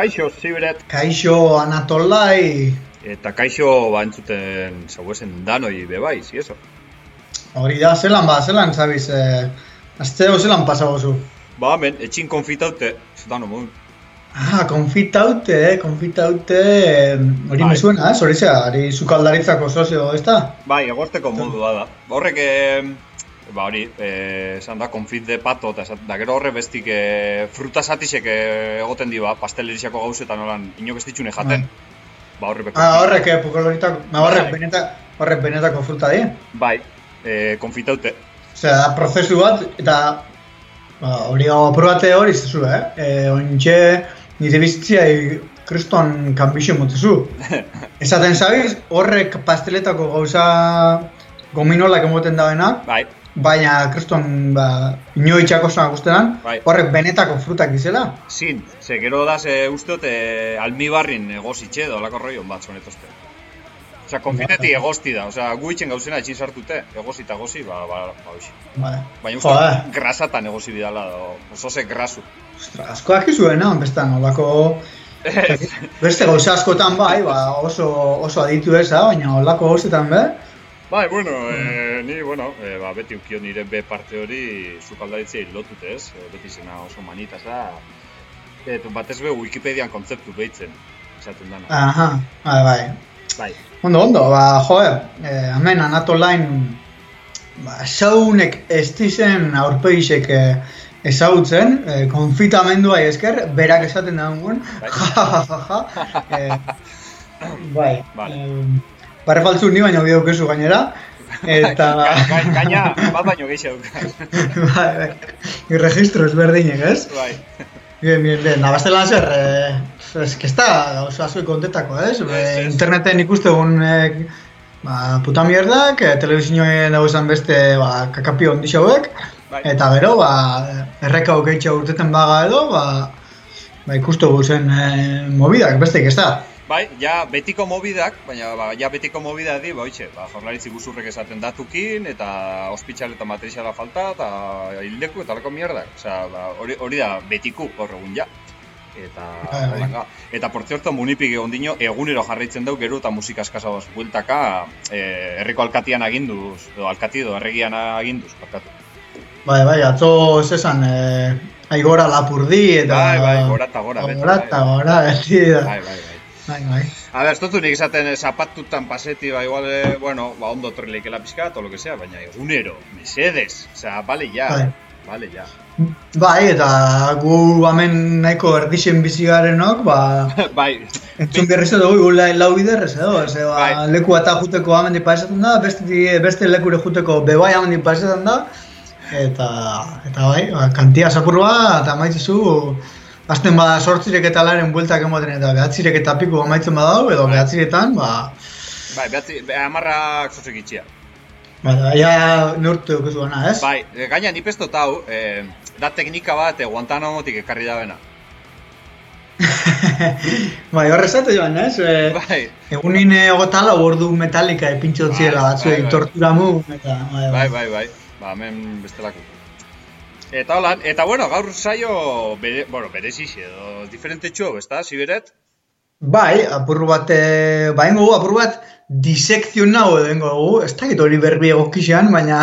Kaixo, Ziberet. Kaixo, Anatolai. Eta kaixo entzuten zauezen danoi bebai, zieso. Hori da, zelan zabiz, azteo zelan pasagozu? Ba, hemen, etxin konfitaute, zutano modun. Konfitaute, hori me suena, hori zea, hori sukaldaritzako sozio, ez da? Bai, egorteko modua da. Horrek, hori, esan da, konfit de pato, eta gero horre bestik fruta satisek egoten di, pasteleriziako gauzetan holan, inok ez ditxune jaten. Ba, horrek pukoloritako, horrek benetako fruta di? Bai, konfitaute. Osea, prozesu bat, eta hori aprobate hori zezu, ointxe nire bizitzia kriston kanbixo motezu. Esaten zabiz, horrek pasteletako gauza gominolak emoten dabenak, bai. Baina kriston inoitxako zena guztenan, bai. Horrek benetako frutak izela. Zin, ze gero da usteot almibarrin egozitxe edo olako roion bat zonetozte. Osea, konfiteti egosti da, osea, gu itxen gauzena etxin sartute, egozita gozi, hoxi. Baina usteot grasatan egozi bidala, oso ze grasu. Ostra, askoak izuen, bestan, olako... Beste gauza askotan bai, oso aditu eza, baina olako gauzetan be. Bai, bueno, ni, beti ukio nire B parte hori sukaldaritzei lotute ez, beti zena oso manitas da. Batez be Wikipedian kontzeptu behitzen, esaten dana. Aha, bai. Ondo, hemen Anatolain, saunek ez dizen aurpegisek ezautzen, konfitamendua esker, berak esaten dagoen, bai. Barre faltzu ni baina bideu kezu gainera, eta... Gaina, bat baino gehiago duk. Bai, irregistro ezberdinek, ez? Bai. Bien, nabaztelan zer, ez da gauza asko kontetako, ez? Interneten ikuste egun puta mierdak, telebizioen dagoizan beste kakapio ondix hauek, eta gero, erreka hokeitxa urteten baga edo, ikuste guzen mobidak, bestek ez da. Bai, ja betiko mobidak, baina ja betiko mobida di, jorlaritzi guzurrek esaten datukin, eta ospitxal eta materiala falta, eta hildeku eta lako mierdak. Osea, hori da betiku hor egun ja. Eta por cierto, munipik ondino egunero jarraitzen dau gero eta musika eskasabaz bueltaka herriko alkatian aginduz, edo alkati edo erregian aginduz, parkatu. Bai, atzo ez esan, aigora lapurdi eta... Bai, gora eta gora. Beti da. Bai. A ver, estotu nik esaten zapatutan paseti, igual, ondo torrileikela pizkat, o lo que sea, baina egunero, mesedes, osea, bale ya. Bai, eta gu hemen nahiko erdixen bizigarenok, bai. Entzun berriz dugu lau biderrez edo, leku eta juteko amendi paesatzen da, beste lekure juteko bebai amendi paesatzen da, eta bai, kantia zapurua, eta maitzizu, azten bada sortzirek eta laren bueltak emoten eta behatzirek eta piku amaitzen badau, edo behatziretan, Bai, amarrak zozek itxia. Ja neurtu dukezu gana, ez? Bai, gaina nipestot hau, da teknika bat Guantanamotik ekarri da bena. Bai, horrezatu joan, ez? Bai. Egunin egotala ordu metalika epintxotziela batzuei torturamu, eta... Bai, hemen bestelako. Eta holan, gaur saio, berezixe edo diferente txo, ez da, Ziberet? Bai, apur bat disekzionau edo dengo dugu, ez dakit hori berbi egokixean, baina...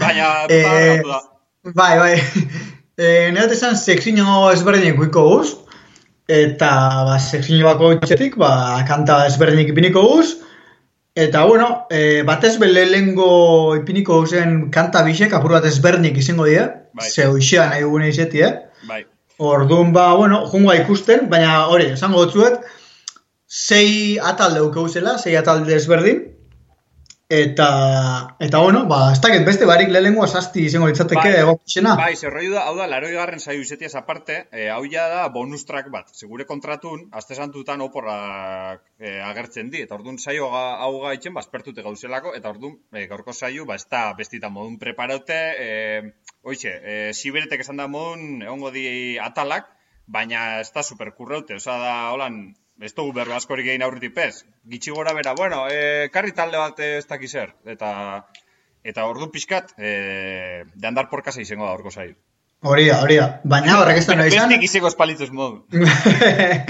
Bai, negat esan sekzio ezberdinek guiko guz, eta sekzio bako itxetik, kanta ezberdinek ipiniko guz, eta, batez lehengo ipiniko guzen kanta bisek, apur bat ezberdinek izango dira, ze hoxean nahi dugune izeti, Bai. Orduan, jungoa ikusten, baina hori, esango dutzuet, 6 atal daukaguzela, 6 atal desberdin, eta ez dakit beste barik lehengoa zazti izango ditzateke egokixena. Bai, zerroi da, hau da, 80. saio izetiaz aparte, hau ja da bonus track bat. Segure kontratun, azte santutan oporrak agertzen di, eta orduan saio hau gaitzen, aspertute gauzelako, eta orduan gaurko saio, ez da bestitan modun preparaute, Ziberetek esan da modun, egongo di atalak, baina ez da superkurraute, oza da, holan, ez dugu berbe askorik egin aurritik pez. Gitxi gora bera, karri talde bat ez dakizer, eta ordu pixkat, de andar por casa izango da orko saio. Hori da. Baina horrek ez da nahi izan. Bestik izango espalitzuz modu.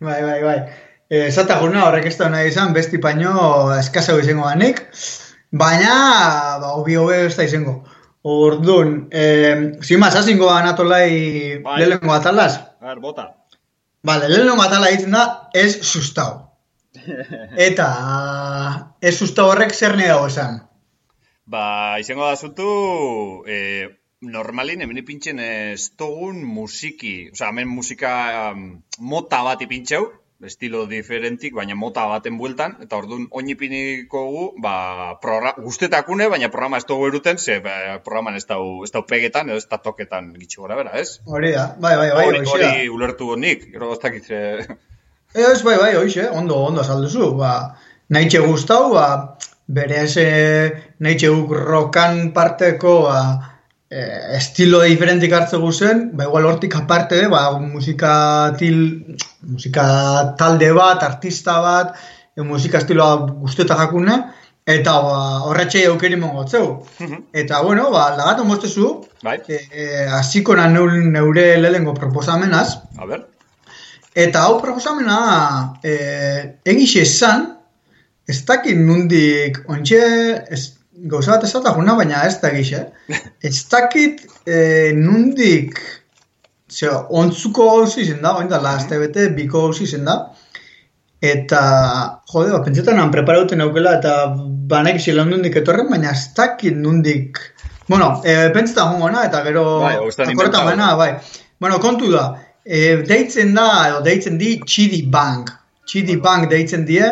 Bai. Zata jurna horrek ez da nahi izan, besti paino eskasau izango ganik, baina, hobi ez da izango. Orduan, zimaz, hazingo anatolai lehenengo atalaz? Bota. Vale, lehenengo atala ditzen da, ez sustau. Eta, ez sustau horrek zer nahi dago esan? Izango da zutu, normalin, hemen ipintzen ez togun musiki, hemen musika mota bat ipintxeu, estilo diferentik, baina mota baten bueltan, eta orduan oinipiniko gu, guztetakune, baina programa ez dugu eruten, ze programan ez dau pegetan, edo ez da toketan gitxo gora bera, ez? Hori da, bai. Hori ulertu nik, gero goztakitze... Ez, bai, hoxe, ondo salduzu, nahitxe guztau, berez nahitxe guk rokan parteko, estilo diferentik hartze guzen, igual hortik aparte, musika talde bat, artista bat, musika estiloa guztetak jakune, eta horretxei aukeri mongotzeu. Eta, bueno, lagatu moztezu, hasiko neure lehengo proposamenaz. A ber. Eta hau proposamena egixe esan, ez dakit nundik, ontxe, gauza bat ezata juna, baina ez da egixe. Ez dakit nundik, ontzuko gauzi izen da, oin da, lasta bete, biko gauzi izen da. Eta, jode, pentsetan han preparauten aukela, eta banek zilan nundik etorren, baina ez dakit nundik... Bueno, pentsetan jungona, eta gero... akorretan baina, bai. Bueno, kontu da, deitzen da, edo deitzen di, Chidi Bang. Chidi Bang deitzen die,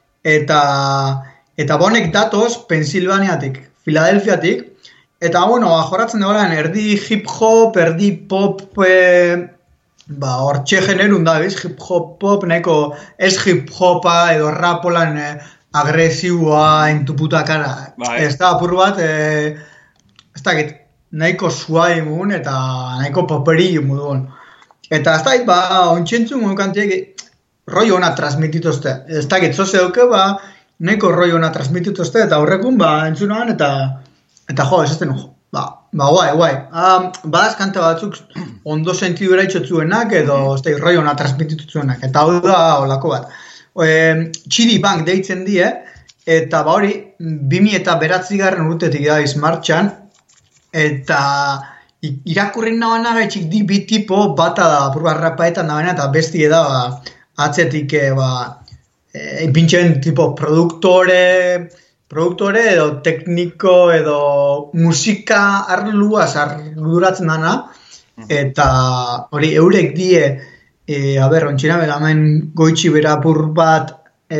eta bonek datoz Pensilvaniatik, Filadelfiatik, eta, bueno, jorratzen dagoelan erdi hip-hop, erdi pop, hortxe generun da, biz, hip-hop pop, nahiko ez hip-hopa edo rapolan agresiua entuputa kara. Ez da, apur bat, ez dakit, nahiko suai mugun eta nahiko poperi mugun. Eta ez dakit, ontsentzun mugukantiek roi hona transmitituzte. Ez dakit, zoze duke, nahiko roi hona transmitituzte, eta horrekun, entzunoan, eta jo, ez ezten ujo. Guai. Badaz kante batzuk ondo sentidura itxotzuenak, edo ez dakit, roi hona transmititutzuenak. Eta hau da, holako bat. Chidi Bang deitzen die, eta hori, 2009 urtetik da martxan, eta irakurrin nabana gaitxik di bi tipo, bata da, apurba rapaetan nabana, eta bestie da, atzetik, ipintxen tipo produktore edo tekniko edo musika arluaz arduratzen dana, eta hori eurek die, ontxina bera, hemen goitxi bera apur bat,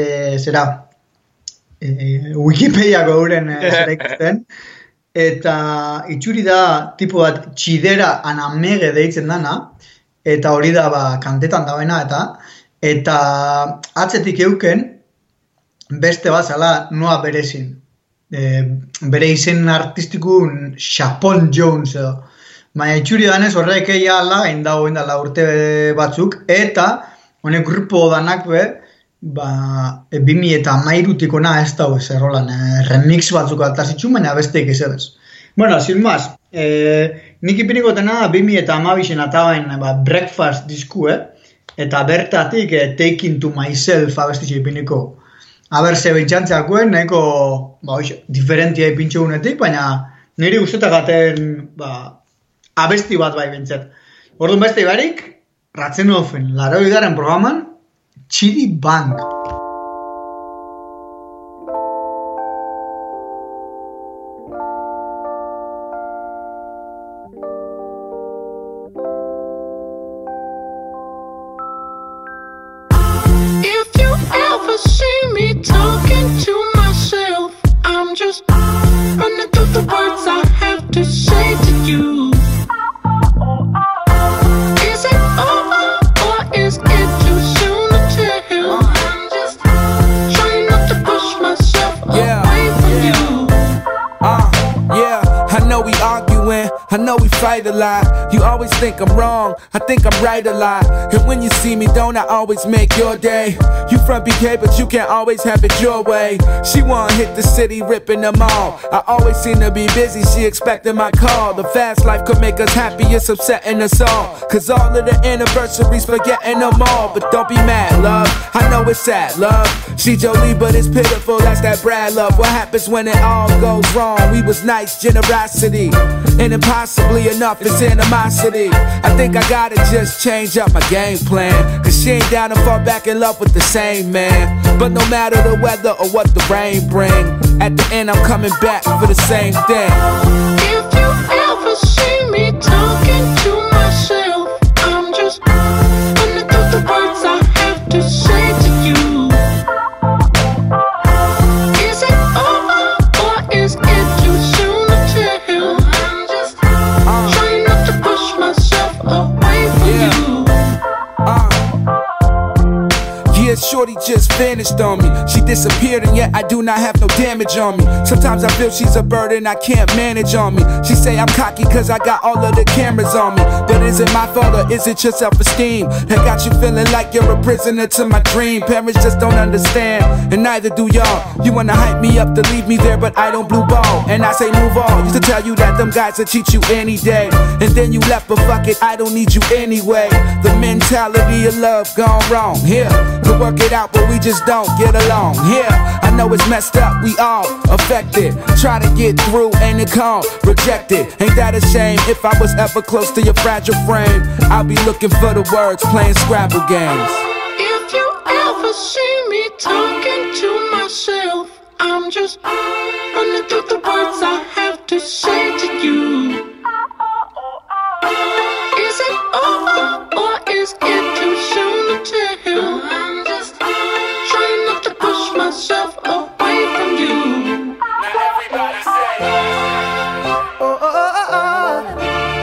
Wikipediako euren zera ikusten, eta itxuri da tipo bat txidera anamege deitzen dana, eta hori da kantetan dagoena, eta atzetik euken, beste bazala noa berezin. Bere izen artistikun Chapon Jones edo. Baina itxuri danez horrek eia ala, dago urte batzuk, eta honek grupo danak 2013 ona ez dago ez errolan, remix batzuk altazitxun, baina besteik ez edez. Bueno, sin más, nik ipiniko tena 2012 atabain Breakfast disku, eta bertatik Taking to Myself abestitxe ipiniko. Aber, ze bintxantzeakuen, nahiko diferentia ipintxegunetik, baina niri guztetagaten abesti bat bai bintzet. Orduan beste ibarik, Ratzenofen, 80. programan, Chidi Bang. If you ever see me talking to myself, I'm just running through the words I have to say to you. Is it over or is it too soon to tell? I'm just trying not to push myself away from you. Yeah, I know we arguing, I know we fight a lot. You always think I'm wrong, I think I'm right a lot. And when you see me, don't I always make your day? You from BK, but you can't always have it your way. She wanna hit the city, ripping them all. I always seem to be busy, she expecting my call. The fast life could make us happy, it's upsetting us all. Cause all of the anniversaries, forgetting them all. But don't be mad, love, I know it's sad, love. She Jolie, but it's pitiful, that's that Brad love. What happens when it all goes wrong? We was nice, generosity, and impossibly enough, it's animosity. I think I gotta just change up my game plan. Cause she ain't down to fall back in love with the same man. But no matter the weather or what the rain bring, at the end I'm coming back for the same thing. If you ever see me talking to myself, I'm just running through the words I have to say to you. Is it over or is it too soon to tell? I'm just trying not to push myself away from you. Yeah, shorty just vanished on me. She disappeared and yet I do not have no damage on me. Sometimes I feel she's a burden I can't manage on me. She say I'm cocky cause I got all of the cameras on me. But is it my fault or is it your self-esteem that got you feeling like you're a prisoner to my dream? Parents just don't understand, and neither do y'all. You wanna hype me up to leave me there, but I don't blue ball. And I say move on. Used to tell you that them guys will cheat you any day, and then you left, but fuck it, I don't need you anyway. The mentality of love gone wrong. Here, to work it out, but we just don't get along. Here, I know it's messed up, we all affected. Try to get through, ain't it calm? Rejected, ain't that a shame? If I was ever close to your fragile frame, I'll be looking for the words, playing Scrabble games. If you ever see me talking to myself, I'm just running through the words I have to say to you. Is it over or is it too soon to tell? I'm just trying not to push myself away from you. Now everybody say oh, oh, oh, oh.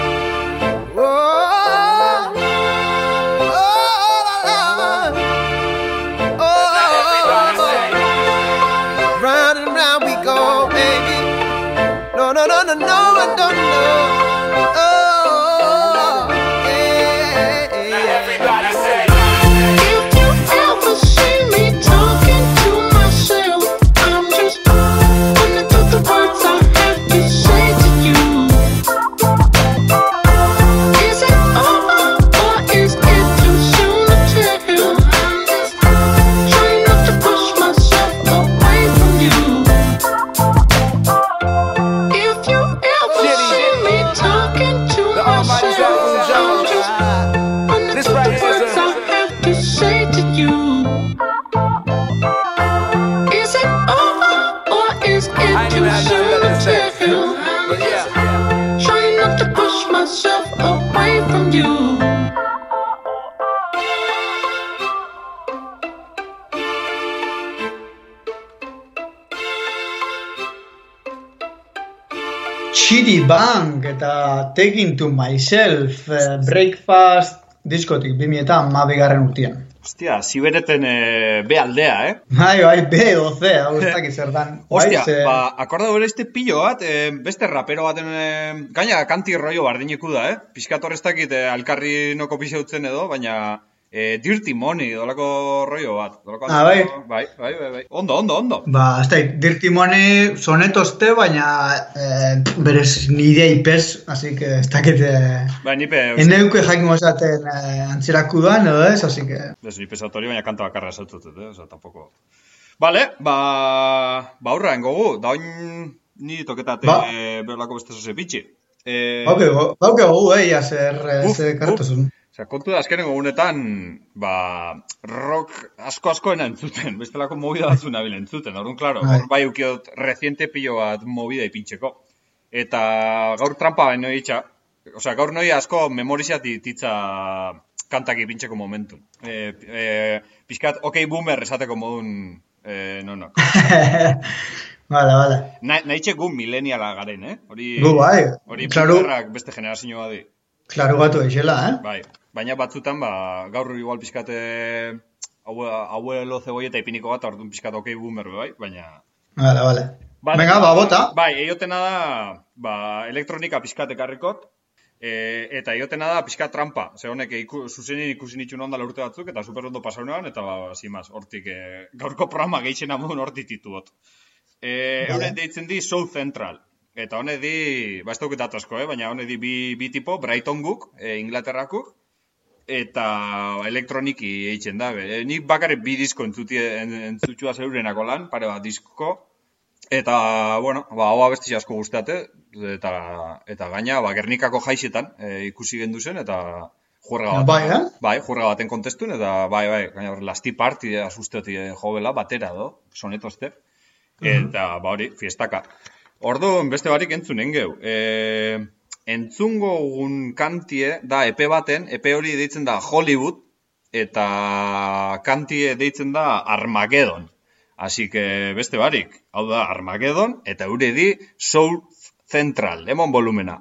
Chitty Bang eta Taking to Myself Breakfast diskotik 2012 urtean. Hostia, zibereten B aldea, Bai, B12, hau ez dakit zer dan. Hostia, akorda bere este pillo bat, beste rapero baten, gaina kanti rollo bardineku da, Piskat horrez dakit alkarri noko pixeutzen edo, baina Dirty Money, dolako rollo bat. Bai. Bai. Ondo. Ez da, Dirty Money sonetozte, baina berez nire ipez, así que ez dakit... Bai, nipe... Eneuke jakingo esaten antzeraku duan, edo ez, así que... Ez, nipe esatori, baina kanta bakarra esatut, oza, tampoco... Vale, aurra engogu, da oin ni toketate berlako beste zoze bitxi. Bauke gogu, ia zer kartozun. Osea, kontu da, azkenengo gunetan, rock asko-askoena entzuten, bestelako movida batzuna bile entzuten, orduan, klaro, hor bai ukiot reciente pillo bat movida ipintxeko. Eta gaur trampa baino ditxa, osea, gaur noi asko memorizat dititza kantak ipintxeko momentu. Piskat, ok boomer esateko modun, no. Vale. Nahitxe gu millenniala garen, Hori boomerrak beste generazioa di. Klaro batu eixela, Bai. Baina batzutan, gaur igual pixkate abuelo cebolleta ipiniko bat, orduan pixkat okei boomer, bai, baina... Vale. Venga, bota. Bai, eiotena da, elektronika pixkat ekarrikot, eta eiotena da pixkat trampa. Ze honek zuzenin ikusi nitxun onda urte batzuk, eta super ondo pasaunean, eta zimaz, hortik gaurko programa gehixen amun hortik tituot. Euren deitzen di South Central. Eta hone di, ez dauket asko, baina hone di bi tipo, Brighton guk, Inglaterrakuk, eta elektroniki eitzen da. Nik bakarrik bi disko entzutxua zeurenako lan, pare bat disko, eta, bueno, hau abesti asko guztate, eta gaina, Gernikako jaixetan ikusi gendu zen, eta juerga bat. Bai, juerga baten kontestun, eta gaina lasti parti asusteti jovela, batera do, sonetozte, eta hori, fiestaka. Orduan, beste barik entzunen geu. Entzungo gun kantie da EP baten, EP hori deitzen da Hollywood, eta kantie deitzen da Armageddon. Así que beste barik, hau da Armageddon, eta eure di South Central, emon volumena.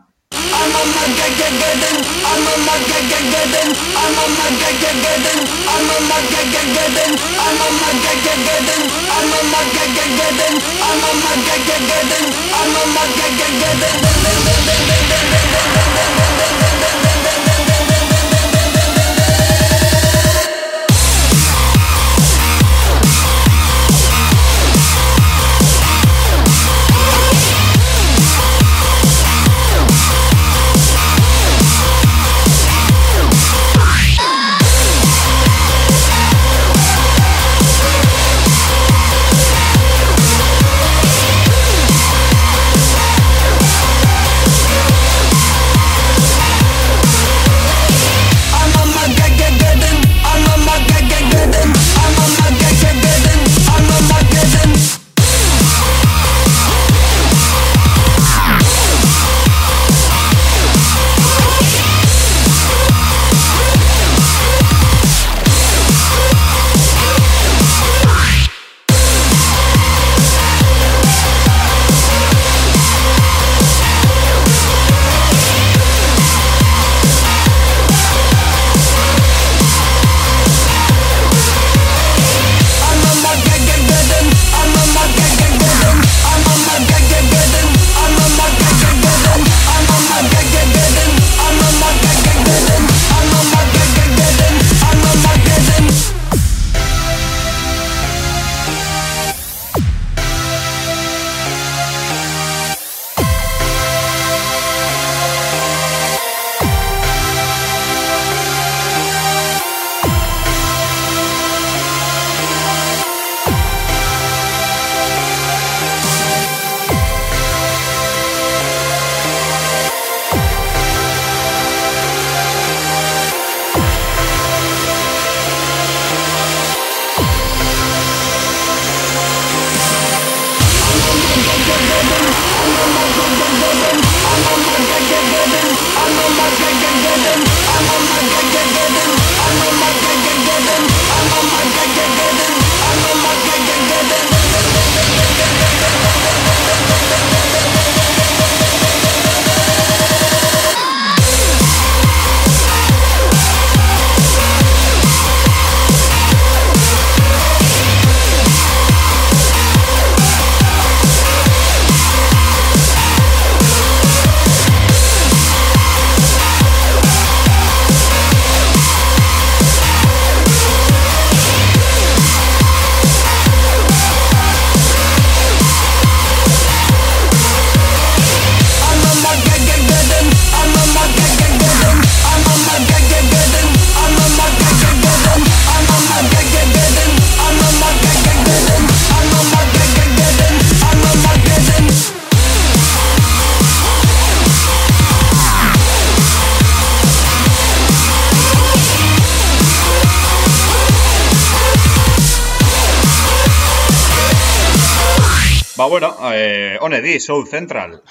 Bueno, hone di, South Central.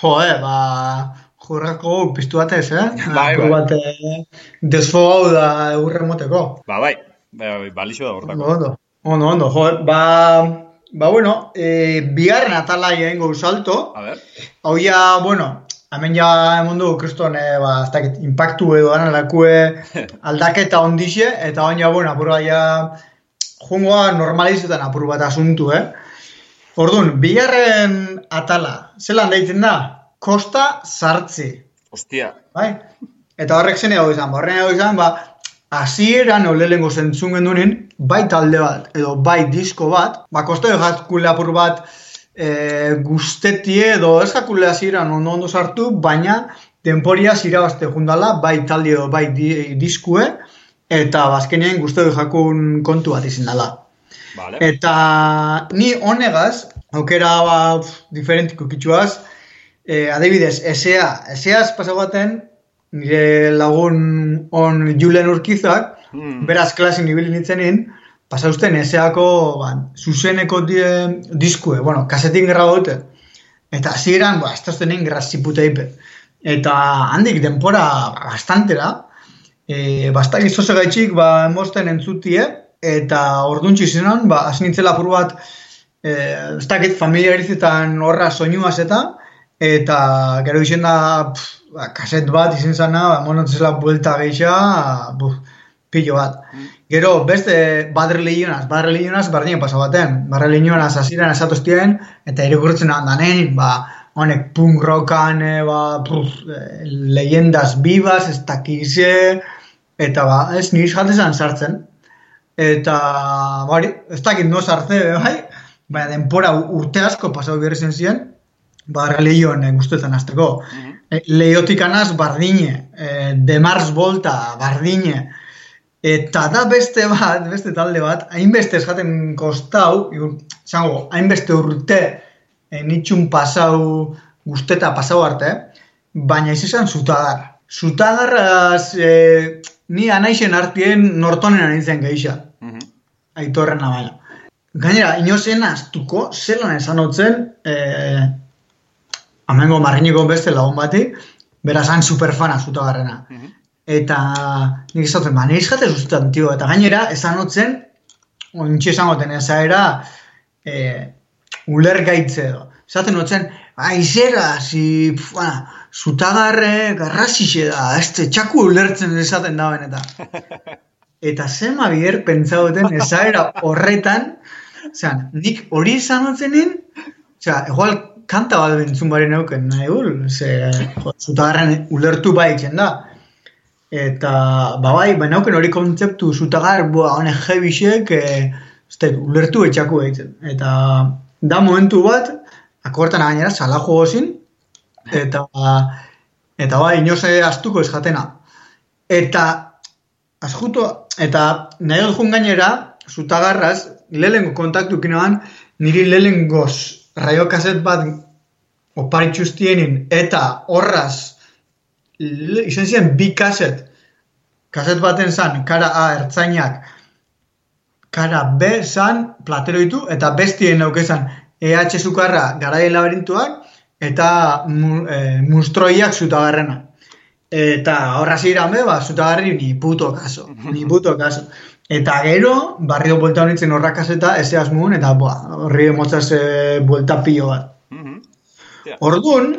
Jurrako piztu batez, Bai. Desfogau da eurre moteko. Bai, balixo da hortako. Ondo, bueno, bigarren atala egingo salto. A ver. Hau ja, bueno, hemen ja emondu kriston, ez dakit, impactu edo dana lakue aldaketa ondixe, eta hon ja, bueno, apurua ja, jungoa normalizetan apur bat asuntu, Orduan, bigarren atala, zelan deitzen da? Kosta sartzi. Hostia. Bai? Eta horrek zen ego izan, hasieran lehenengo zentzun gendunin, bai talde bat, edo bai disko bat, kosta jakule apur bat guztetie edo ez jakule hasieran ondo sartu, baina temporia zirabazte jundala, bai talde edo bai diskue, eta bazkenean guztetu jakun kontu bat izin dela. Vale. Eta ni honegaz, aukera diferentiko kitxuaz, adibidez, eseaz pasagoaten, nire lagun on Julen Urkizak, beraz klasin ibili nintzenin, pasausten eseako zuzeneko diskue, kasetin gerra dute. Eta hasieran, ez da zenen gerra ziputeipe. Eta handik denpora bastantera, bastak izoze gaitxik emosten entzutie, eta orduntxi zinan, hasi nintzela apur bat, ez dakit familiarizetan horra soinuaz eta gero izen da kaset bat izin zana, monotzela buelta geixa, pillo bat. Gero beste Bad Religionaz bardinen pasabaten. Bad Religionaz hasieran esatoztien, eta irikurtzen handanen, honek punk rockan, leyendas vivas, ez dakize, eta ez niriz jatezan sartzen. Eta, ez dakit no sartze, baina denpora urte asko pasau behar izan ziren, Religion guztetan azteko. Leiotikanaz bardine, de Mars Volta bardine, eta da beste talde bat, hainbeste eskaten kostau, hainbeste urte nitxun pasau, guzteta pasau arte, baina izan Zutagar. Zutagarraz ni anaixen artien nortonen anintzen geisha. Aitorrena baina. Gainera, inozen astuko, zelan esan hotzen, amengo marriniko beste lagun bati, berazan superfana Zutagarrena. Eta nik esatzen, nire izate zuztetan, tio. Eta gainera, esan hotzen, ointxe esan goten, ezaera, ulergaitze edo. Esaten hotzen, aizera, Zutagarre garrasixe da, txaku ulertzen esaten da benetan. Eta zema bider pentsagoten ezaera horretan, nik hori esan hotzenin, igual kanta bat bentzun bari neuken, Zutagarren ulertu baitzen da. Eta, benauken hori kontzeptu Zutagar, honek jebixek, ulertu etxaku baitzen. Eta, da momentu bat, akortan gainera, salajo gozin, eta inoze astuko ez jatena. Eta, nahi dut jun gainera, Zutagarraz, lehengo kontaktu kinoan, niri lehengoz raiokaset bat oparitxustienin, eta horraz, izan ziren bi kaset baten zan, kara A ertzainak, kara B zan plateroitu, eta bestien aukezan EH Zukarra Garaien Laberintuak, eta Mustroiak Zutagarrena. Eta horraz iran Zutagarri ni puto kaso. Eta gero, barrio buelta honitzen horrak kaseta, eze asmun, eta horri emotzaz buelta pilo bat. Orduan,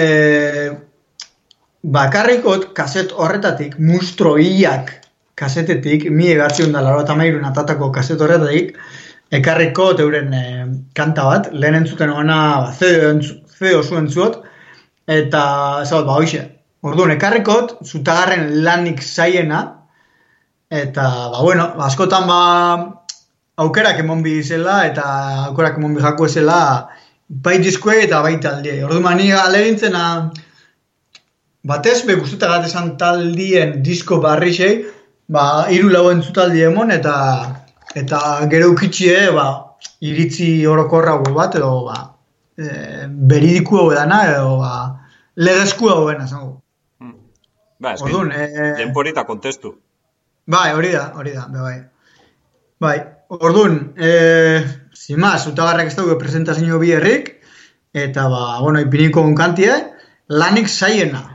bakarrikot kaset horretatik, Mustroiak kasetetik, 1983 atatako kaset horretatik, ekarrikot euren kanta bat, lehen entzuten ogana CD osu entzuot, eta ezabot, hoxe. Orduan, ekarrikot, Zutagarren lanik zaiena, eta, askotan aukerak emon bizela, eta aukerak emon bijako ezela, bai diskue eta bai taldie. Orduan, mani alegintzena, batez, guztetat esan taldien disko barrixei, 3-4 entzutaldie emon, eta gero ukitxie, iritzi orokorra bat, edo, beridiku hau edana, edo, legezku hau edana, zango. Orduan, denporita kontestu. Hori da, bai. Orduan, zimaz, Zutagarrak ez dugu presentazio bi herrik, eta, ipiniko unkantie, lanik zaiena.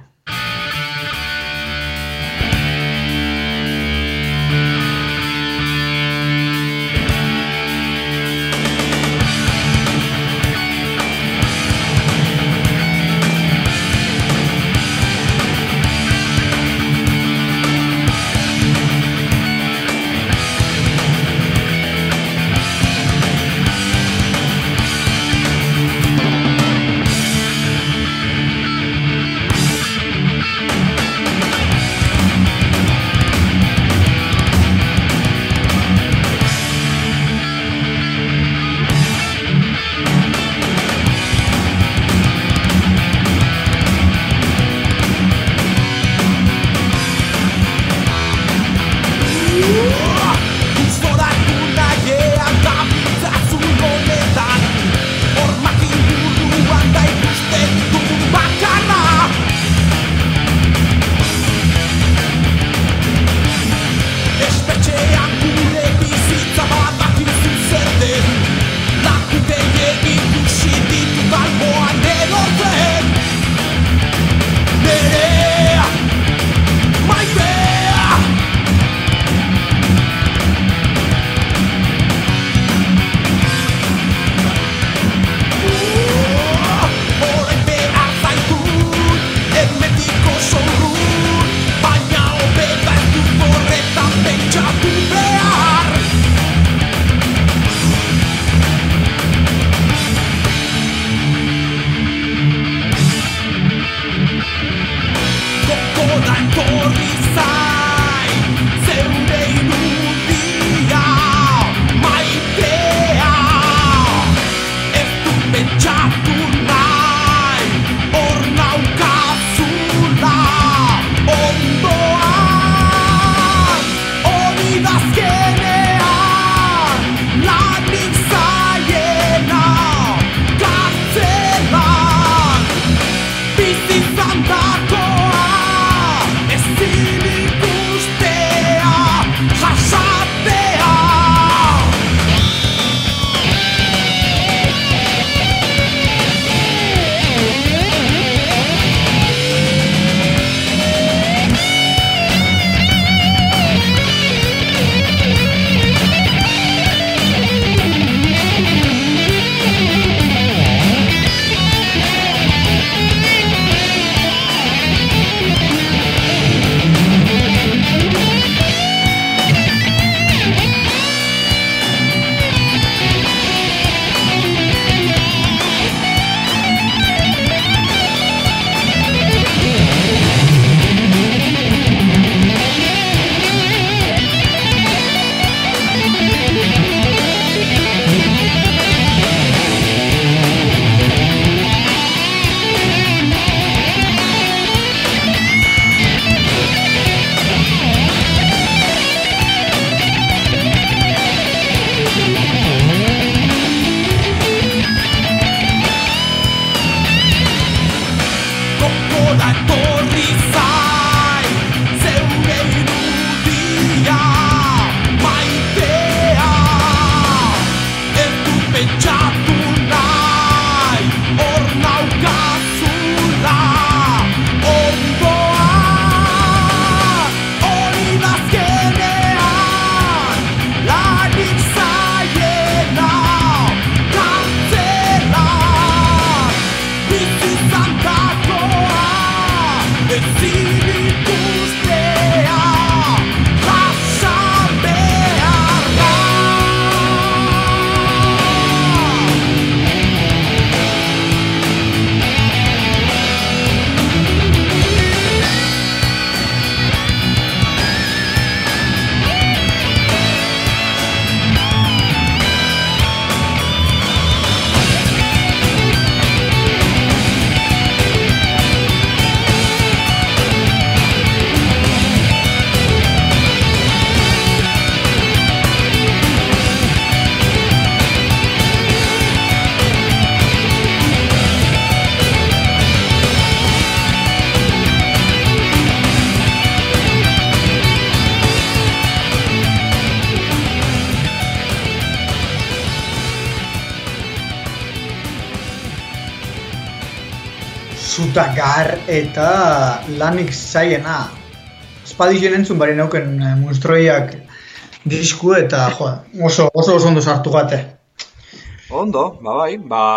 zutagar eta lanik zaiena. Espadizen entzun bari neuken Munstroiak disku eta oso ondo sartu gate. Ondo, bai,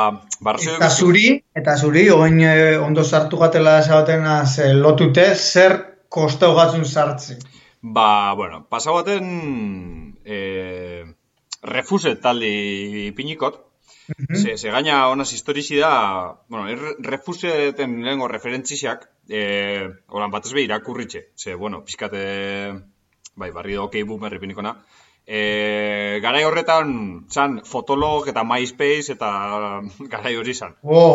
Eta zuri, oin ondo sartu gatela esabatenaz lotute, zer kostau gatzun sartzi? Bueno, pasau baten Refuset taldi pinikot. Se gaina honaz historizi da, bueno, Refuseten lehengo referentziak, holan batez behi irakurritxe. Bueno, pizkate, barri da okei boomer pinikona. Garai horretan, zan, Fotolog eta MySpace eta garai hori zan.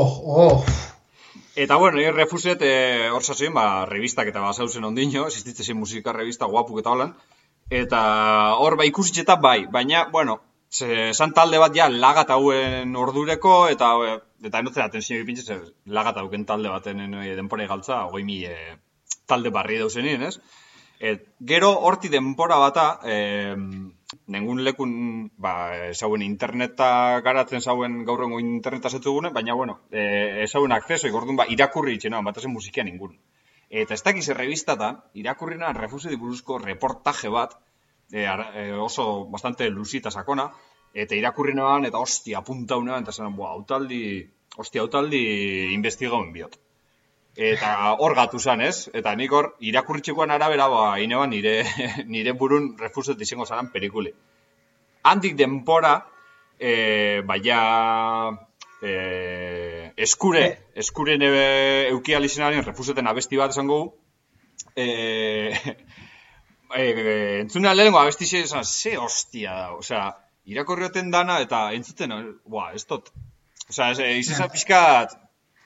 Eta, bueno, Refuset hor zazoin, revistak eta basauzen ondino, existitzezen musika revista guapuk eta holan. Eta hor, ikusitxeta baina, bueno, zan talde bat ja lagat hauen ordureko, eta enotzen atentzio ipintxe, lagat hauken talde baten denpora galtza, 20.000 talde barri dauzenien, ez? Gero horti denpora bata, nengun lekun, ezauen interneta garatzen zauen gaurrengo interneta zetugune, baina, bueno, ezauen akceso, ikordun, irakurri itxena, batazen musikian ingun. Eta ez dakiz revistatan, irakurrina Refuseti buruzko reportaje bat, oso bastante luzita sakona, eta irakurrinoan, eta hostia, puntaunean, eta zen, hautaldi investigauen biot. Eta hor gatu zan, ez? Eta nik hor, irakurritxekoan arabera, ineban nire burun Refuset izango zaran pelikuli. Handik denpora, eskuren eukial izenaren Refuseten abesti bat esango gu, entzuna lehenko abesti izan, ze hostia da, osea, irakorrioten dana eta entzuten, ez tot. Osea, izan pixkat...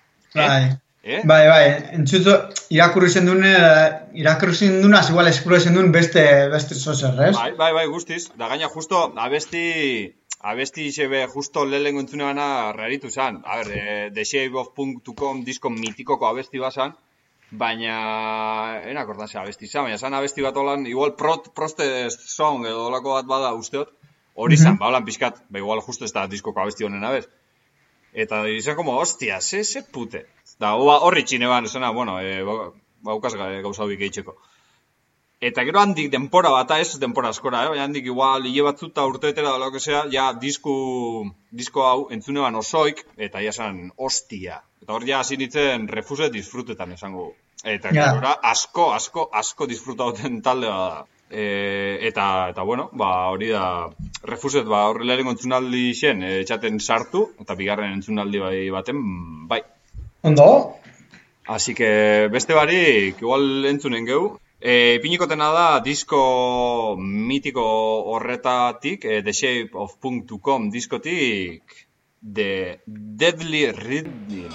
Bai, entzutu, irakurri zendunaz, igual eskuru zendun beste zozer, ez? Bai, guztiz. Da gaina justo, abesti xebe justo lehenko entzune gana raritu zan. A ber, TheShapeOf.com disko mitikoko abesti bazan, baina, enakortan ze abesti zan, baina zan abesti bat holan, igual Protest Song edo olako bat bada usteot, hori zan, holan pixkat, igual justo ez da diskoko abesti honen abez. Eta izan como, hostia, ze pute. Da, horri txine ban, esena, bueno, baukaz gauza hobik eitxeko. Eta gero handik denpora bata, ez denpora askora, baina handik igual hile batzuta urteetera da lokesea, ja disko hau entzune ban osoik, eta ja esan, hostia. Eta hor ja hasi nintzen Refuset disfrutetan esango. Eta gero asko disfrutauten talde da. Eta bueno, hori da Refuset, horre lehenko entzunaldi zen, etxaten sartu, eta bigarren entzunaldi baten, bai. Ondo? Así que beste barik, igual entzunen geu. Pinikotena da, disko mitiko horretatik, TheShapeOf.com diskotik, The Deadly Rhythm.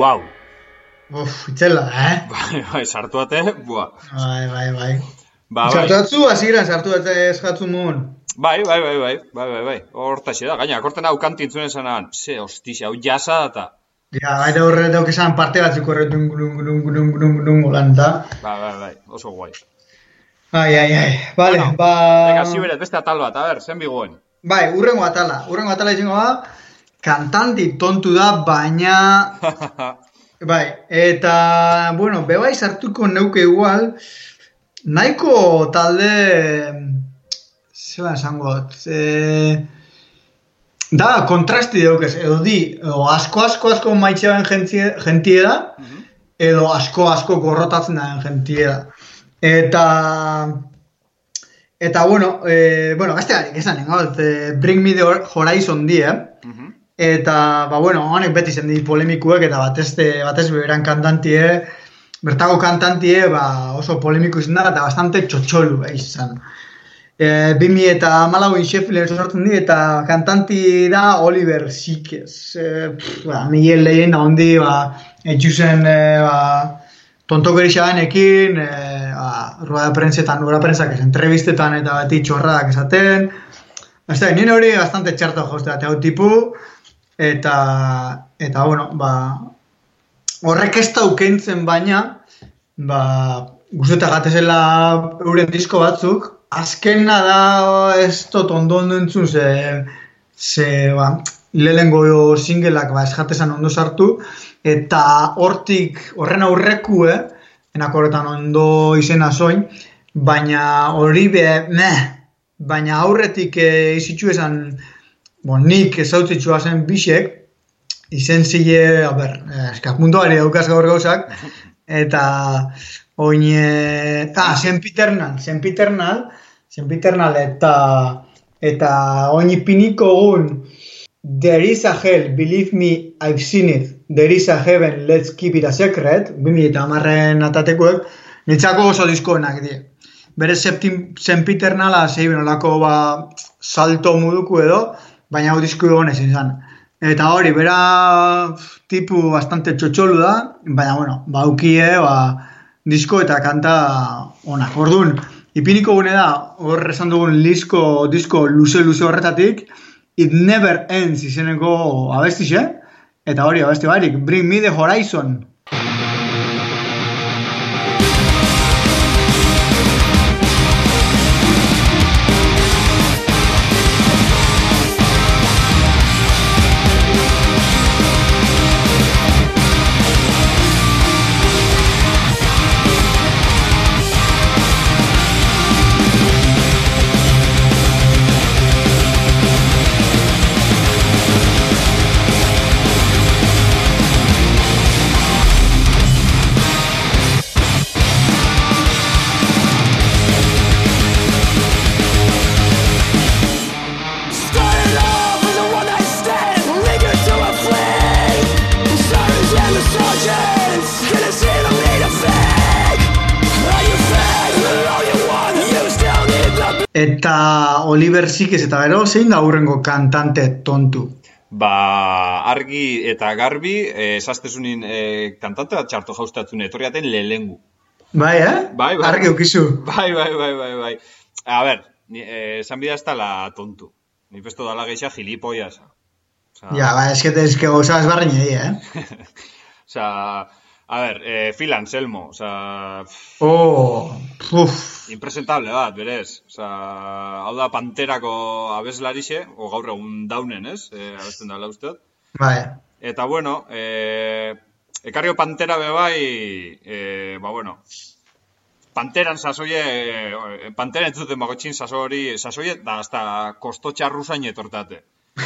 Guau. Itzela, Bai, sartuate, buah. Bai. Ba, Sartu datzu, hasieran sartu datzu eskatzu mun. Bai. Hortaxe da, gaina, akorten hau kanti entzunen zanan. Ze, hostixe, hau jasa data. Ja, gaita horre dauk esan parte batzuk horre dung lan da. Bai, oso guai. Ai. Vale, Bueno, ba... Venga, ziberet, beste atal bat, a ber, zen bigoen. Bai, urrengo atala izango da, kantanti tontu da, baina... Bai, eta, bueno, bebai sartuko neuke igual, nahiko talde... Zela esango, da, kontrasti daukez, edo asko maitxean jentie da, edo asko gorrotatzen da jentie da. Eta bueno, gaztegarik esan nengot, Bring Me the Horizon die, eta, bueno, honek beti zen di polemikuek, eta batez beberan kantantie, bertako kantantie, oso polemiku izan da, eta bastante txotxolu izan. 2014 Sheffielden sortzen di, eta kantanti da Oliver Sykes. Miguel lehen handi, etxuzen, tontokerisanekin, rueda prentsak ez entrevistetan eta beti txorradak esaten. Nire hori bastante txarto joztea, hau tipu, eta bueno, horrek ez daukentzen baina, guztetak gatezela euren disko batzuk, azkena da ez dut ondo entzun, lehenengo singleak ez jatezan ondo sartu, eta horren aurreku, enako horretan ondo izena zoin, baina hori baina aurretik izitxu esan, nik ezautzitsua zen bisek, izen zile, eskak munduari daukaz gaur gauzak, eta oin, Zen Piternal eta oin ipiniko egun There is a hell, believe me, I've seen it. There is a heaven, let's keep it a secret. 2010 atatekuek, nitzako oso diskoenak die. Bere Zen Piternala zeiben olako salto moduko edo, baina hau disko egonez izan. Eta hori, bera tipu bastante txotxolu da, baina bueno, aukie, disko eta kanta onak. Orduan, ipiniko gune da, hor esan dugun disko luze horretatik, It Never Ends izeneko abestixe, eta hori abesti barik, Bring Me the Horizon. Eta Oliver Sykes eta gero, zein da hurrengo kantante tontu? Argi eta garbi, esaztezunin kantante bat txarto jaustatzen etorriaten lehengu. Bai, Bai. Argi ukizu. Bai. A ber, esan bida ez tala tontu. Ni pesto dala geixa gilipoias. Ja, eske gauza ezbarrin egi, Osa, a ber, Phil Anselmo, osa... Impresentable bat, berez. Osa, hau da Panterako abeslarixe, o gaur egun daunen, ez? Abesten dala usteot. Bai. Eta, bueno, ekarrio Pantera bebai, bueno, Panteran sasoie, Pantera entzuten bagotxin sasoie, da hasta kostotxarru zain etortate.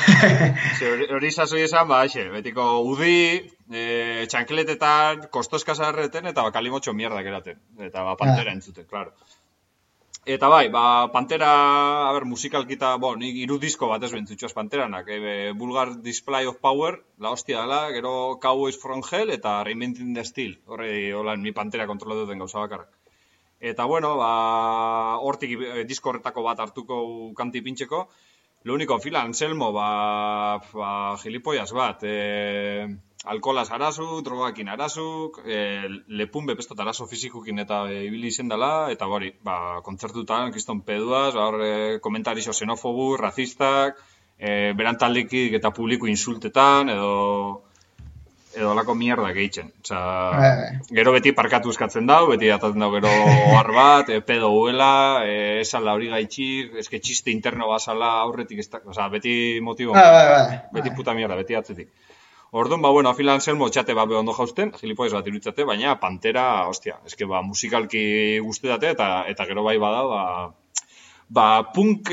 Hori sasoi esan, betiko udi, txankeletetan, kostoskazarreten, eta kalimotxo mierdak eraten. Eta Pantera entzuten, klaro. Eta bai, Pantera, musikalkita, nik irudisko bat ez bentzutxoaz Panteranak. Vulgar Display of Power, la hostia dela, gero Cowboys from Hell, eta Reinventing the Steel. Horre, holan, mi Pantera kontrolatuten gauza bakarrak. Eta, bueno, hortik disko horretako bat hartuko kanti pintxeko. Lo único, Phil Anselmo, gilipollas bat. alkolaz arazu, drogakin arazuk, lepun bepestot arazo fizikukin eta ibili izen dela, eta hori, kontzertutan, kriston peduaz, komentarixo xenofobu, razistak, berantaldikik eta publiko insultetan, edo alako mierda gehitzen. Gero beti parkatu eskatzen dau, beti atatzen dau gero ohar bat, pedo huela, esala hori gaitxik, eske txiste interno bazala aurretik, beti motibo, beti puta mierda, beti atzetik. Orduan, afilan Selmo txate bat ondo jausten, gilipoiz bat iruditzate, baina Pantera, ostia, eske musikalki guztetate, eta gero bai bada, punk,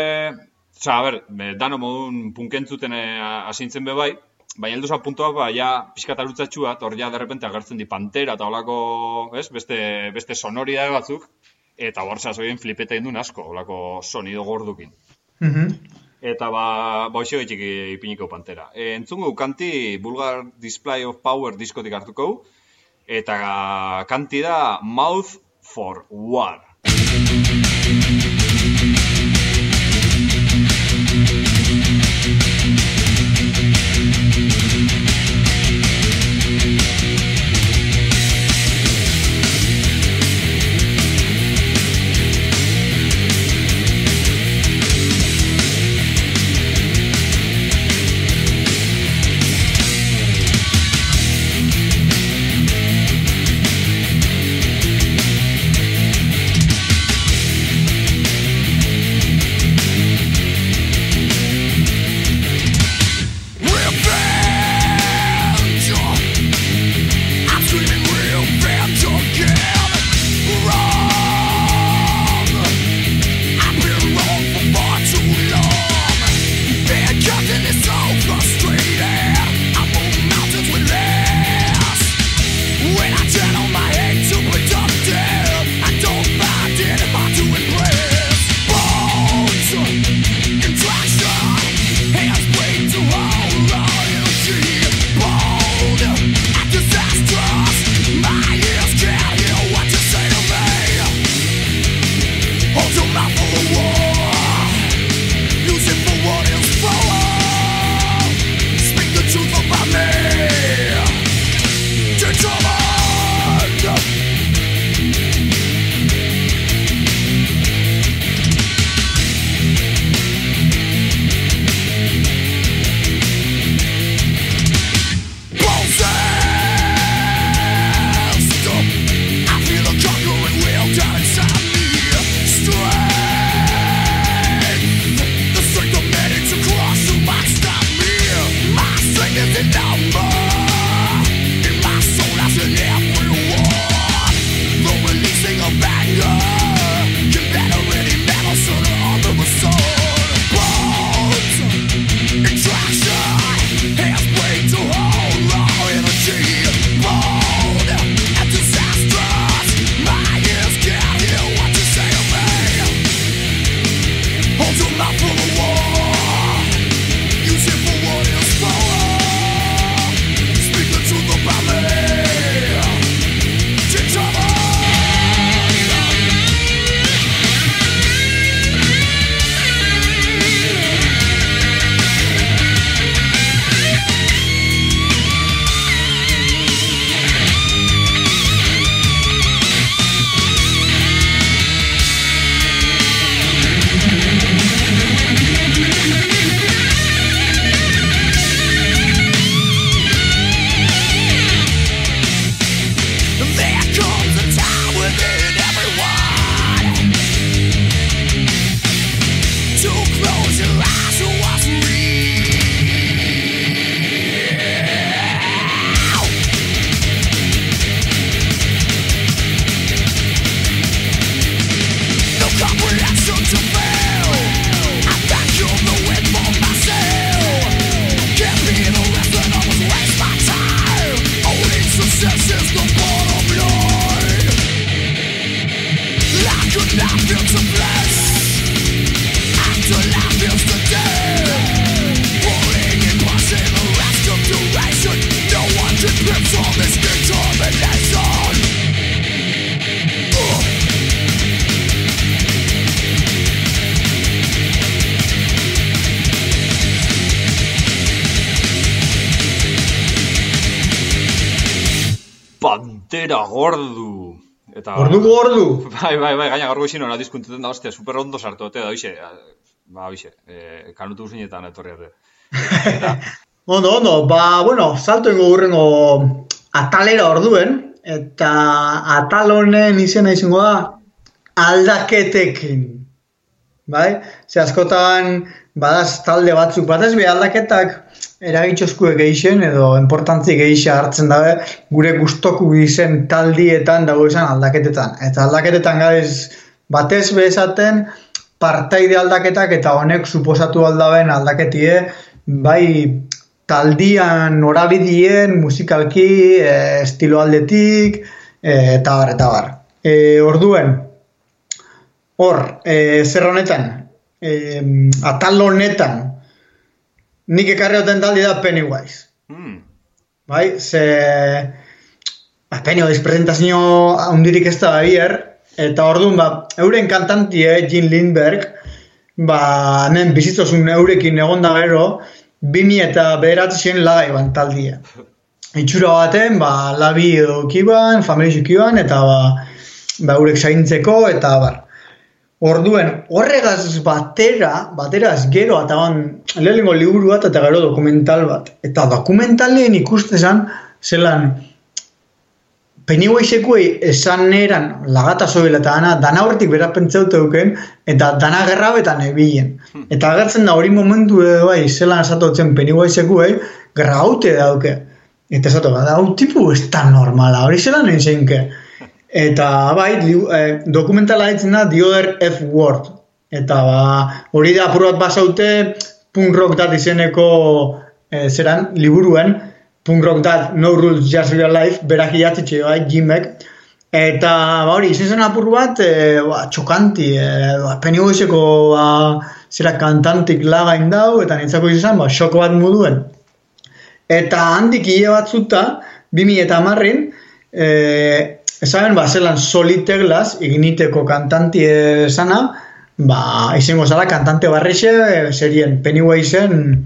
dano modun punkentzuten asintzen bebai, baina helduza puntua, ja, pixkat arutzatxu bat, hor ja, derrepente agertzen di Pantera, eta holako, beste sonoridade batzuk, eta hor zazoien flipeta indun asko, holako sonido gordukin. Eta hoxe gaitik ipiniko Pantera. Entzungu kanti Vulgar Display of Power diskotik hartuko, eta kanti da Mouth for War. Pantera gordu. Eta Gordu. Bai, gaina gaur goizin hona diskunteten da, hostia, super ondo sartu dute da, hoxe. Kanutu guzinetan etorri arte. Ondo, salto ingo gurrengo atalera orduen, eta atal honen izena izango da aldaketekin. Bai? Ze askotan badaz talde batzuk, batez be aldaketak eragitxoskue geixen edo importantzi geixa hartzen dabe gure gustoku izen taldietan dago izan aldaketetan. Eta aldaketetan gaiz batez bezaten partaide aldaketak eta honek suposatu aldaben aldaketie, bai taldian norabidien, musikalki, estilo aldetik, eta bar. Orduen, hor, zer honetan, atal honetan, nik ekarri hoten taldi da Pennywise. Bai, ze Pennywise presentazio handirik ez da bier, eta orduan, euren kantantie, Jim Lindberg, hemen bizitzozun eurekin egonda gero, 2009 lagai ban taldia. Itxura baten, labi edukiban, familizukiban, eta eurek zaintzeko, eta bar. Orduen, horregaz bateraz gero, eta lehenengo liburu bat, eta gero dokumental bat. Eta dokumentalien ikustezan, zelan, Pennywisekuei esan eran lagata zobela eta dana horretik bera pentsaute duken, eta dana gerrabetan ebilen. Eta agertzen da hori momentu edo bai, zelan esatotzen Pennywisekuei, gerra haute dauke. Eta esatu, hau tipu ez da normala, hori zelan einzeinke. Eta bai, dokumentala ditzen da The Other F Word. Eta hori da apur bat basaute punk rock dat izeneko liburuen, Punk Rock That, No Rules, Just Real Life, berak idatzitxe, Jimek. Eta, hori, izen zen apur bat, txokanti, Pennywiseko zera kantantik lagain dau, eta nintzako izan, xoko bat moduen. Eta handik hile batzuta, 2010-in, esaben, zelan Soliteglas, Igniteko kantanti esana, izango zala kantante barrixe, serien Pennywisen,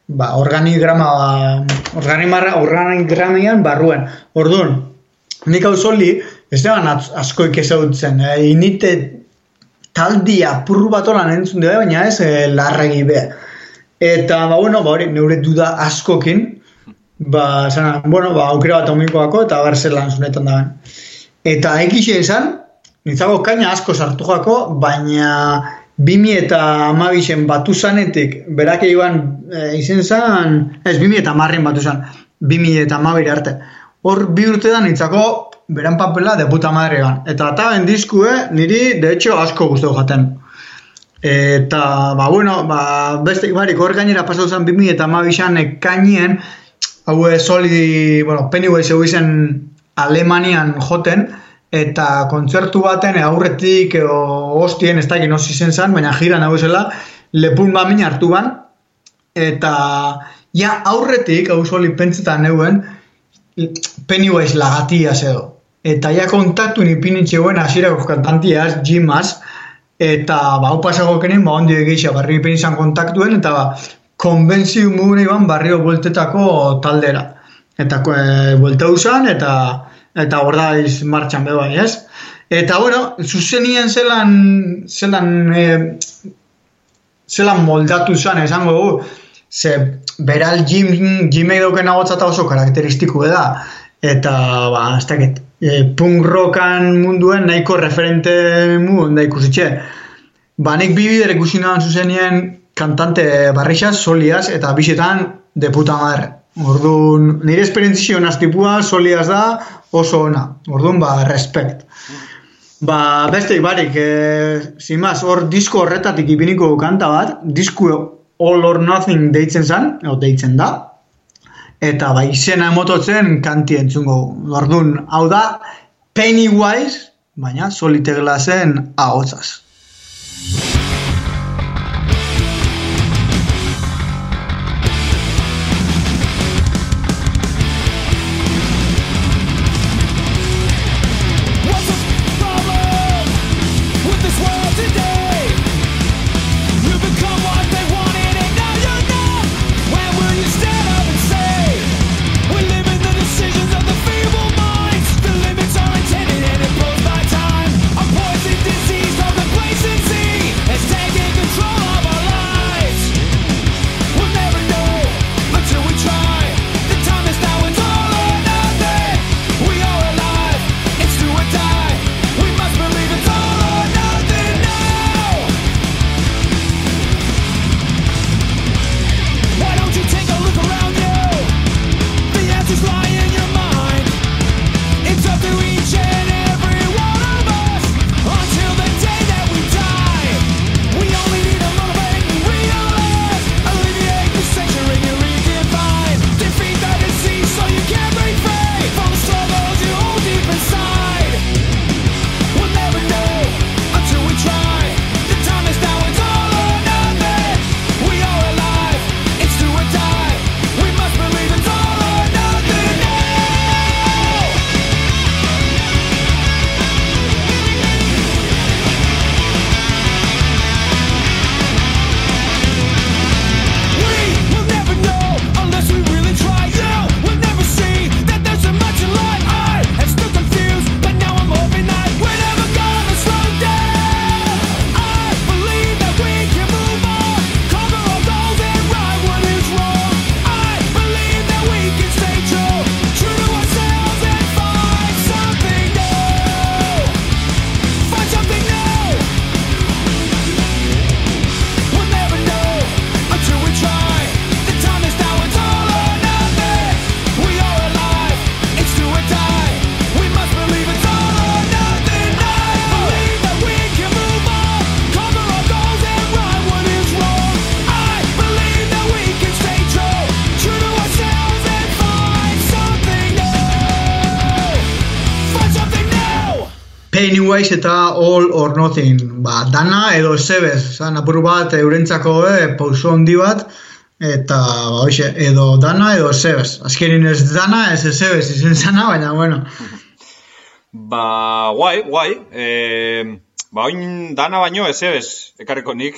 organigramian barruen. Orduan, nik hau zoli, ez deban askoik ezautzen. Inite taldia purru bat holan entzun dira, baina ez larregi be. Eta, hori, neure duda askokin, aukera bat omikoako, eta berzelan zunetan daben. Eta egixe izan, nintzago kaina asko sartu jako, baina 2012en batu zanetik, berak egiban izen zan, 2010en batu zan, 2012 arte. Hor bi urte da nintzako beran papela de puta madre egan. Eta taben diskue, niri, de hecho, asko guztu jaten. Eta, beste barik hor gainera pasatu zen 2012an ekainien, hau Pennywise egu izen Alemanian joten, eta kontzertu baten aurretik hostien ez dakit nozi zen zan, baina jiran hau zela, lepun bamin hartu ban, eta aurretik, hau zoli pentsetan neuen, Pennywise lagatia edo. Eta kontaktu nipinitxeuen hasierako kantantiaz, Jimas, eta hau pasako kenen, ondi egeixa barri nipinizan kontaktuen, eta konbentziu mugune iban barrio bueltetako taldera. Eta buelteu zan, eta hor da martxan bebai, ez? Eta, zuzenien zelan moldatu zan, esango dugu, ze beral Jimek dauken agotzata oso karakteristiku da, eta, ez dakit, punk rockan munduen nahiko referente munduen da ikusitxe. Nik bibider ikusi nahan zuzenien kantante barrixaz, soliaz, eta bisetan de puta madre. Orduan, nire esperientzio naztipua soliaz da oso ona. Orduan, respect. Besteik barik, zimaz, hor disko horretatik ipiniko kanta bat, disko All or Nothing deitzen zan, deitzen da, eta izena emototzen kanti entzungo. Orduan, hau da, Pennywise, baina Soliteglasen ahotzaz. The limits Pennywise eta All or Nothing. Ba, dana edo zebez, zan apur bat eurentzako pauso handi bat, eta ba, hoxe, edo dana edo zebez. Azkenin ez dana, ez zebez izen zana, baina, bueno. Ba, guai. Ba, oin dana baino ez zebez, ekarriko nik,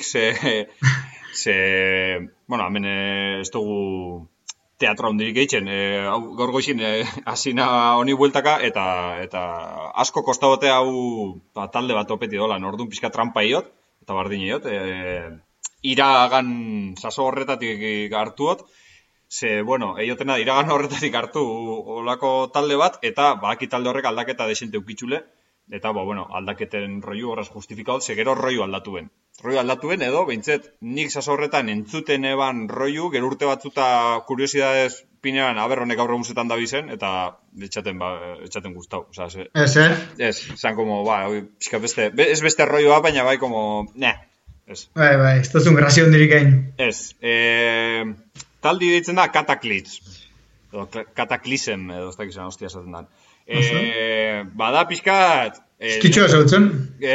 bueno, hemen ez dugu teatro hondirik egiten, gaur goizin hasina honi bueltaka, eta asko kostabote hau talde bat opeti dola, orduan pixka trampa iot, eta bardin iot, iragan saso horretatik hartuot, bueno, eiotena iragan horretatik hartu olako talde bat, eta baki talde horrek aldaketa desente ukitxule, eta, bueno, aldaketen roiu horraz justifikaut, gero roiu aldatuen. Roiu aldatuen edo, behintzet, nik saso horretan entzuten eban roiu, gero urte batzuta kuriosidadez pinean, honek gaur egunetan da bizen, eta etxaten gustau. Ez, zan como, pixka beste, ez beste roioa, baina bai, como, ez. Bai, ez duzun grazio hondirik egin. Ez, taldi deitzen da Cataclysm, edo Cataclysm, edo ez dakizan hostia esaten dan. Bada pixkat... Eskitxoa zautzen?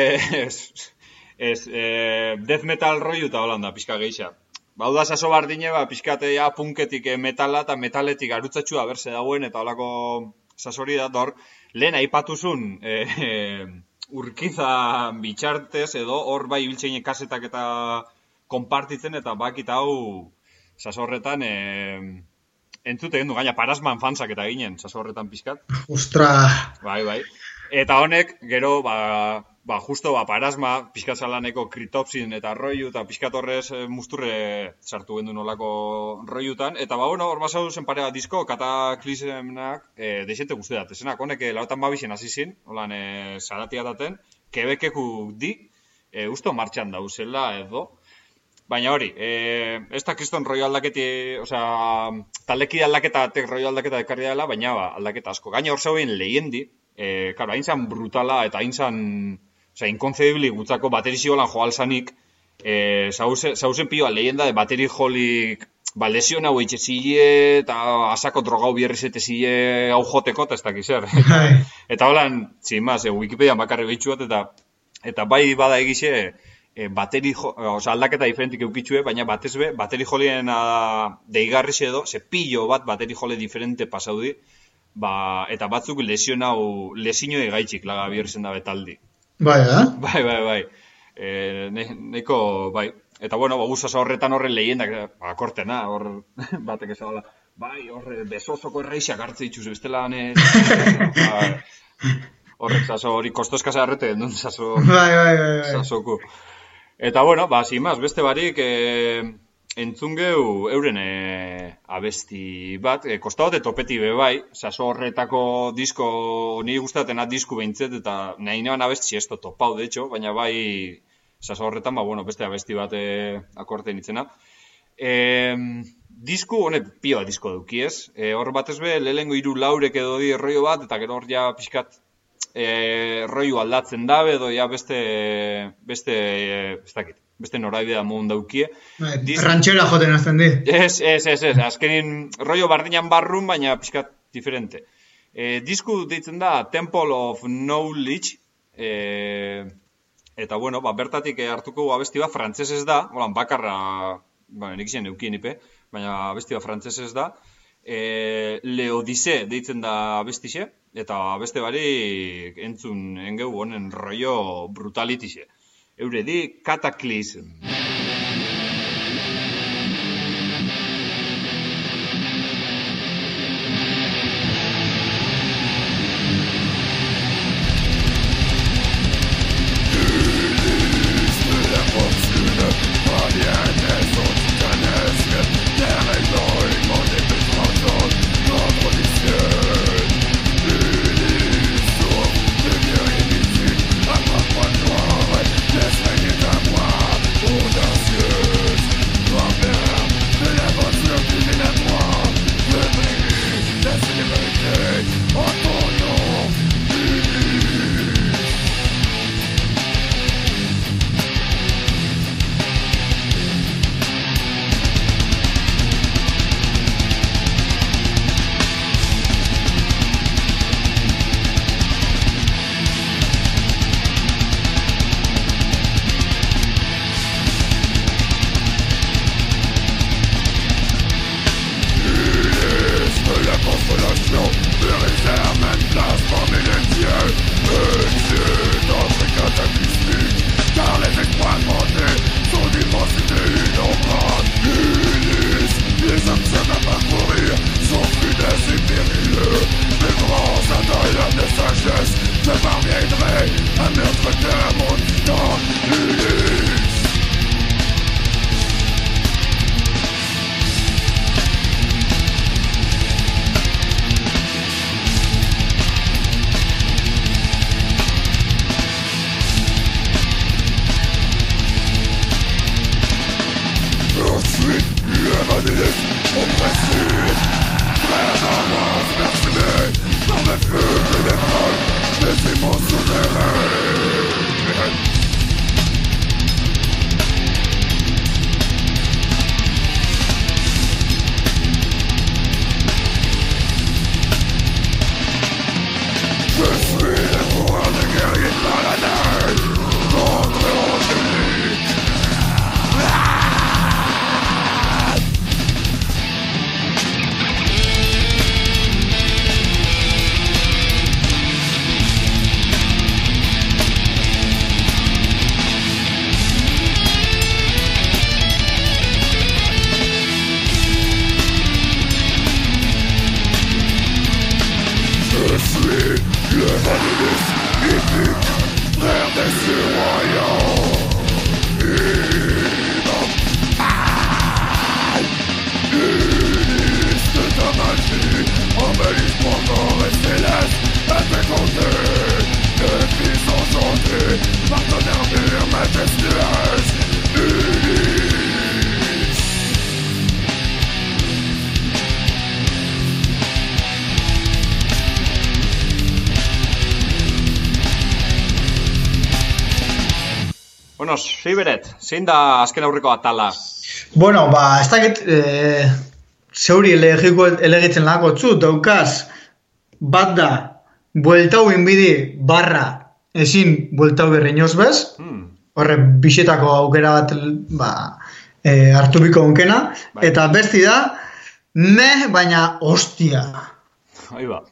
Death metal roiu eta holanda, pixka geixa. Bau da saso bardine, pixkate punketik metala eta metaletik arutzatxua berse dagoen, eta holako sasori da, dor, lehen aipatuzun urkiza bitxartez, edo hor bai biltzein kasetak eta konpartitzen, eta bakita hau saso horretan... entzute gendu, gaina Parasman fansak eta ginen, saso horretan pixkat. Ostra! Bai. Eta honek, gero, justo, Parasma, pixkat zalaneko Cryptopsin eta roiu, eta pixkat horrez musturre sartu gendu nolako roiutan. Eta, hor basau zen pare bat disko, Cataclysmenak, deixente guzti datezenak. Honek, lautan babixen azizin, holan, zaratia daten, kebekeku di, usto martxan dauzela edo. Baina hori, ez da kriston roio aldaketi, taldeki aldaketa batek roio aldaketa ekarri dela, baina aldaketa asko. Gaina hor zegoen lehendi, hain zan brutala eta hain zan inkonzedibli gutzako baterizio lan joalzanik, zauzen pioa lehenda de bateri jolik lesion hau eitxezile eta asako drogau bierrizete zile hau joteko, eta ez dakiz zer. Eta holan, zimaz, Wikipedian bakarri behitxuat, eta bai bada egize, aldaketa diferentik eukitxue, baina batezbe, bateri jolien deigarriz edo, pillo bat bateri jole diferente pasaudi, eta batzuk lesino egaitxik laga bierrizen da betaldi. Bai. Neko, bai. Eta, bueno, guzasa horretan horren lehiendak, kortena, hor batek ezagala, bai, horre besosoko erreixak hartze dituz, bestela, horrek zaso hori kostoskasa errete, non zaso... Bai. Zasoko. Eta, bueno, zimaz, beste barik entzun gehu euren abesti bat, kostabote topeti bebai, saso horretako disko, niri gustatena disku behintzet, eta nahi neban abesti esto topau, de hecho, baina bai saso horretan, beste abesti bat akorten itzena. Disku, honek pioa disko duki ez, hor batez be, lehengo 3 laurek edo di erroio bat, eta gero hor ja pixkat, roiu aldatzen dabe, edo ja beste noraibidea modun daukie. Ranchera joten azten di. Ez, azkenin roio bardinan barrun, baina pixkat diferente. Disku deitzen da Temple of Knowledge, eta bueno, bertatik hartuko abesti bat frantzesez da, bakarra, nik izan eukien ipe, baina abesti bat frantzesez da, Leodise deitzen da abestixe, eta beste bari entzun engeu honen rollo brutalitixe. Eure di Cataclysm. Oh, Bueno, Siberet, zein da azken aurreko atala? Bueno, ez dakit, zeuri elegitzen lako txut, daukaz, bat da, bueltau inbidi barra ezin bueltau berreinoz bez, horre bixetako aukera bat hartu biko onkena, eta besti da, baina ostia. Aiba.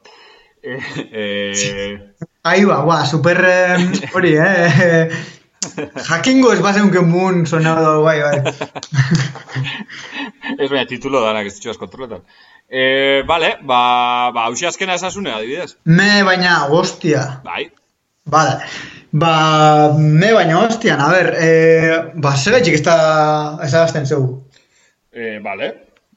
Aiba, super hori, jakingo ez bazeunken mun sonado bai. Ez baina titulo danak ez ditxuaz kontroletan. Vale, hausi azkena esasune, adibidez. Baina ostia. Bai. Vale. Baina ostian, a ber, segaitxik ez da ezagazten zeu. Vale.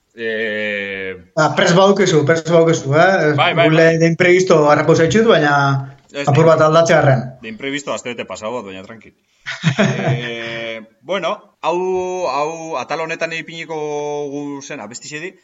Prez baukezu, Bai. Gule de imprevisto harrako zaitxut, baina apur bat aldatze garren. De imprevisto aztete pasagot, baina tranquil. Bueno, hau atal honetan ipiniko guzen abestixedi,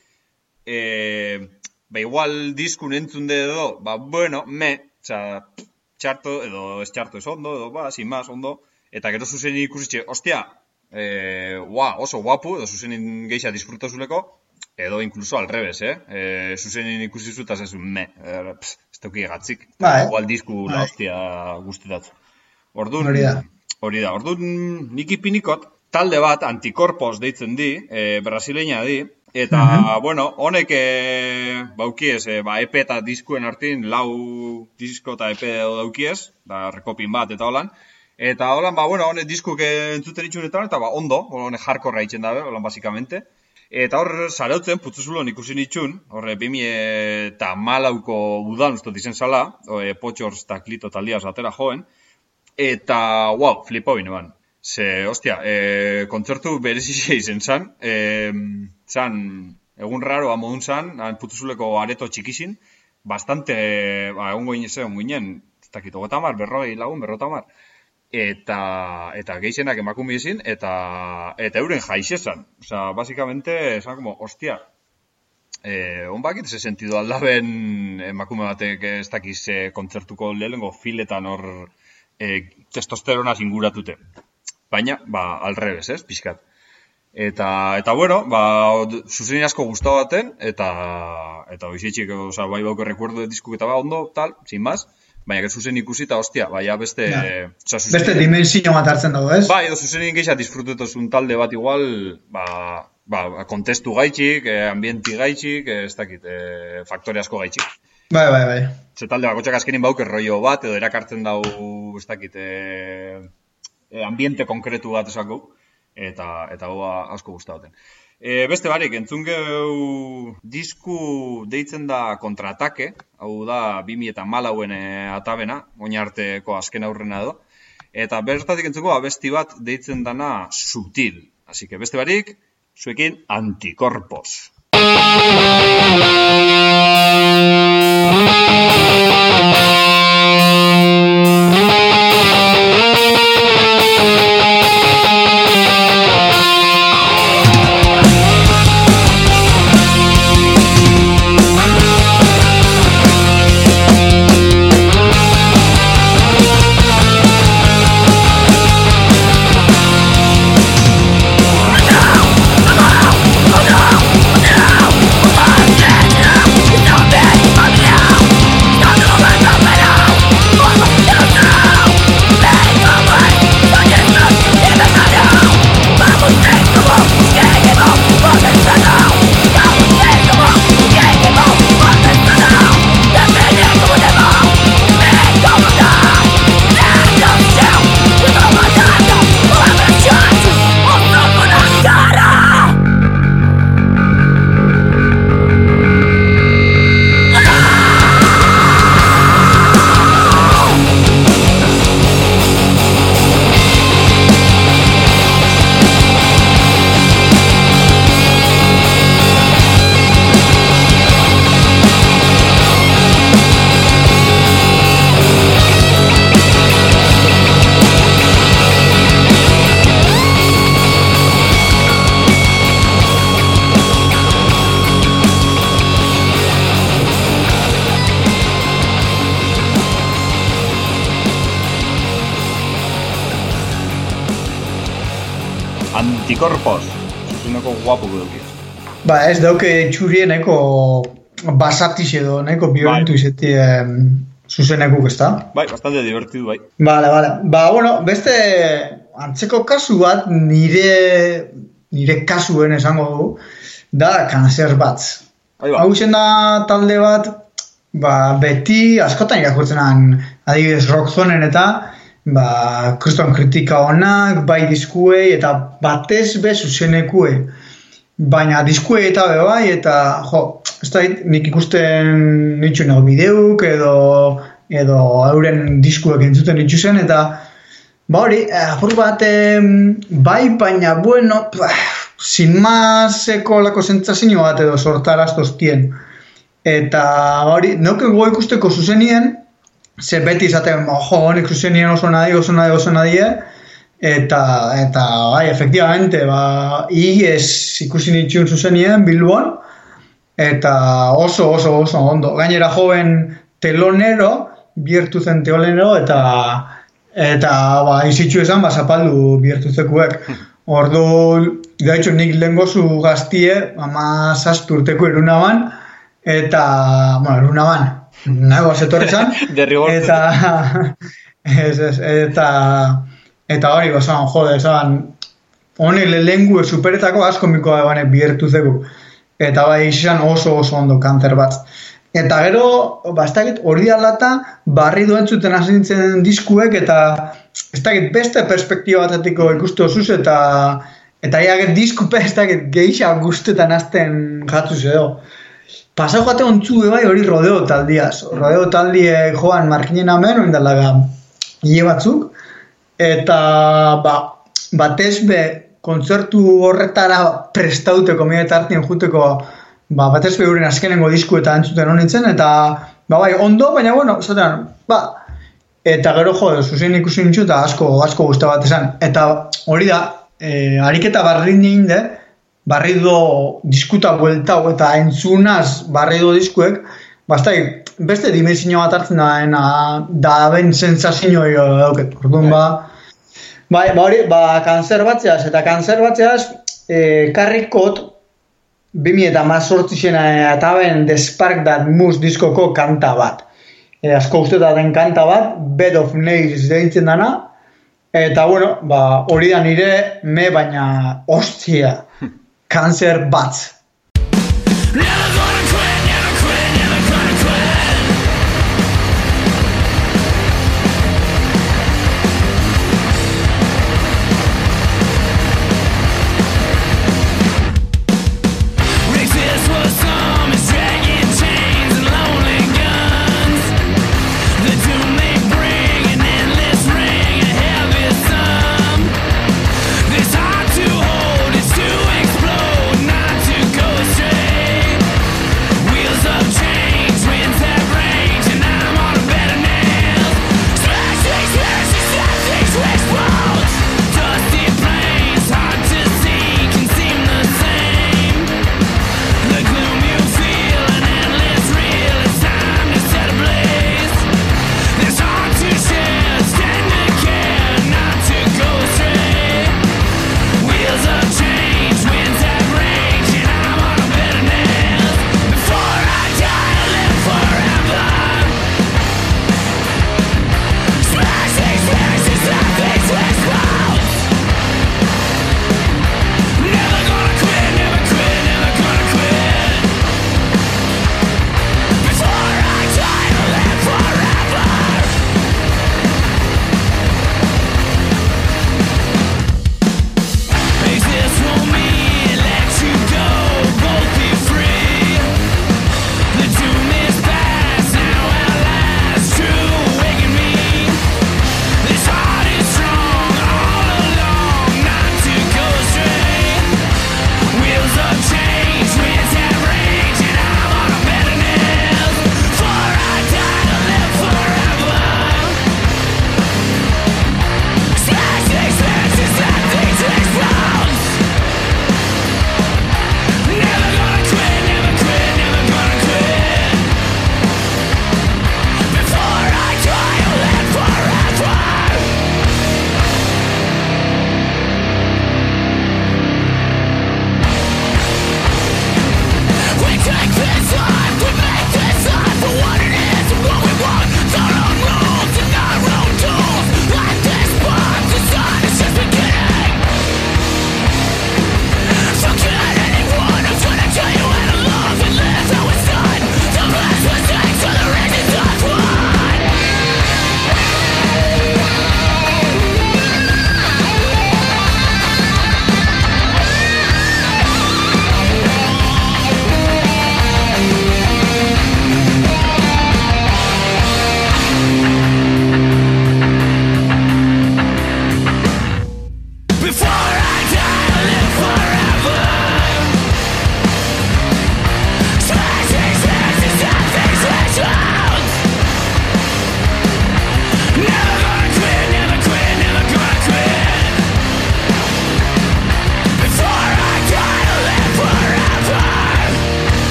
igual diskun entzunde edo, bueno, txarto edo ez txarto ez ondo, edo sin más ondo, eta gero zuzen ikusitxe, ostia, oso guapu, edo zuzen geixa disfrutazuleko, edo incluso al revés, zuzen ikusizutaz ez ez teuki egatzik, igual disku la hostia guztetatzu. Hori da, orduan nik ipinikot, talde bat antikorpos deitzen di, brasileña di, eta, bueno, honek baukiez, EP eta diskuen artin, 4 disko eta EP daukiez, da rekopin bat eta holan, eta holan, honek diskuk entzuten itxunetan, eta ondo, honek hardcore haitzen dabe, holan basikamente, eta hor zarautzen, putzuzulon ikusin itxun, horre 2014ko udan ustot izen zala, Potxors eta Klito taldiaz atera joen, eta, flipau inoan. Ze, ostia, kontzertu berezizia izen zan, egun raroa modun zan, putzuzuleko areto txikizin, bastante, egun ginen, ez dakit, 30, 40 lagun, 50, eta geixenak emakumbi ezin, eta euren jaixezan. Osa, basikamente, esan como, ostia, honbakit ze sentido aldaben emakume batek ez dakiz kontzertuko lehengo filetan hor testosteronaz inguratute. Baina, al revés, pixkat. Eta bueno, zuzen asko gustau baten, eta oizitxik, bai bauko recuerdo de diskuk eta ondo, tal, sin más, baina gero zuzen ikusi eta hostia, beste... Beste dimensio bat hartzen dago, ez? Edo zuzen ingeixa disfrutetozun talde bat igual, kontestu gaitxik, ambienti gaitxik, ez dakit, faktore asko gaitxik. Bai. Ze talde bakotxak azkenin bauk erroio bat, edo erakartzen dau, ez dakit, ambiente konkretu bat esako, eta asko gustatzen. Beste barik, entzun geu disku deitzen da Kontrataque, hau da 2014en atabena, oinarteko azken aurrena edo, eta bertatik entzuko abesti bat deitzen dana Sutil. Así que beste barik, zuekin Antikorpos. Antikorpos, zuzeneko guapu dukiz. Ba, ez dauke txurie nahiko basatiz edo nahiko violentu izeti zuzenekuk, ezta? Bai, bastante divertidu, bai. Vale. Ba, bueno, beste antzeko kasu bat nire kasuen esango du, da Cancer Bats. Hau zen da talde bat, ba, beti askotan irakurtzenan adibidez Rockzonen eta kriston kritika honak, bai diskuei eta batez be zuzenekue. Baina diskuei eta bai, eta ez da nik ikusten nitxunago bideuk edo euren diskuek entzuten nitxuzen, eta ba hori, apur bat bai, baina bueno, sin maseko lako sentsazio bat edo sortaraztoztien. Eta hori, neuke gogo ikusteko zuzenien, ze beti izaten, honik zuzenien oso nadie, eta bai, efectivamente, ies ikusi nitxun zuzenien, Bilbon, eta oso ondo. Gainera joven telonero, biertu zen telonero, eta izitxu esan, zapaldu biertu zekuek. Ordu, da hecho, nik lehengozu gaztie, 17 urteko erunaban, eta, bueno, erunaban, nago azetorretzan, eta hori, esan, honek lehengu superetako asko mikoa ebanek biertu zeku, eta bai izan oso ondo Cancer Bats. Eta gero, bastakit, hori alata, barri duen zuten asintzen diskuek, eta ez dakit beste perspektiba batatiko ikustu osuz, eta iaget diskupe ez dakit geixa guztetan azten jatzuz edo. Pasau jate ontzu bai hori rodeo taldiaz. Rodeo taldie joan markinen amen, oindalaga hile batzuk, eta batez be kontzertu horretara prestauteko miretartien juteko batez be uren azkenengo disku eta entzuten honintzen, eta bai ondo, baina bueno, zaten, eta gero zuzen ikusi nintxu eta asko guzta bat esan. Eta hori da, ariketa barri ninde, barrido diskuta bueltau eta entzunaz barrido diskuek, beste dimensio bat hartzen da ben sensazio dauket. Orduan hori, Cancer Batzeaz, eta Cancer Batzeaz karrikot 2018 eta ben The Spark That Moves diskoko kanta bat. Asko ustetaten kanta bat, Bed of Nails deitzen dana, eta bueno, hori da nire baina ostia. Cancer Bats.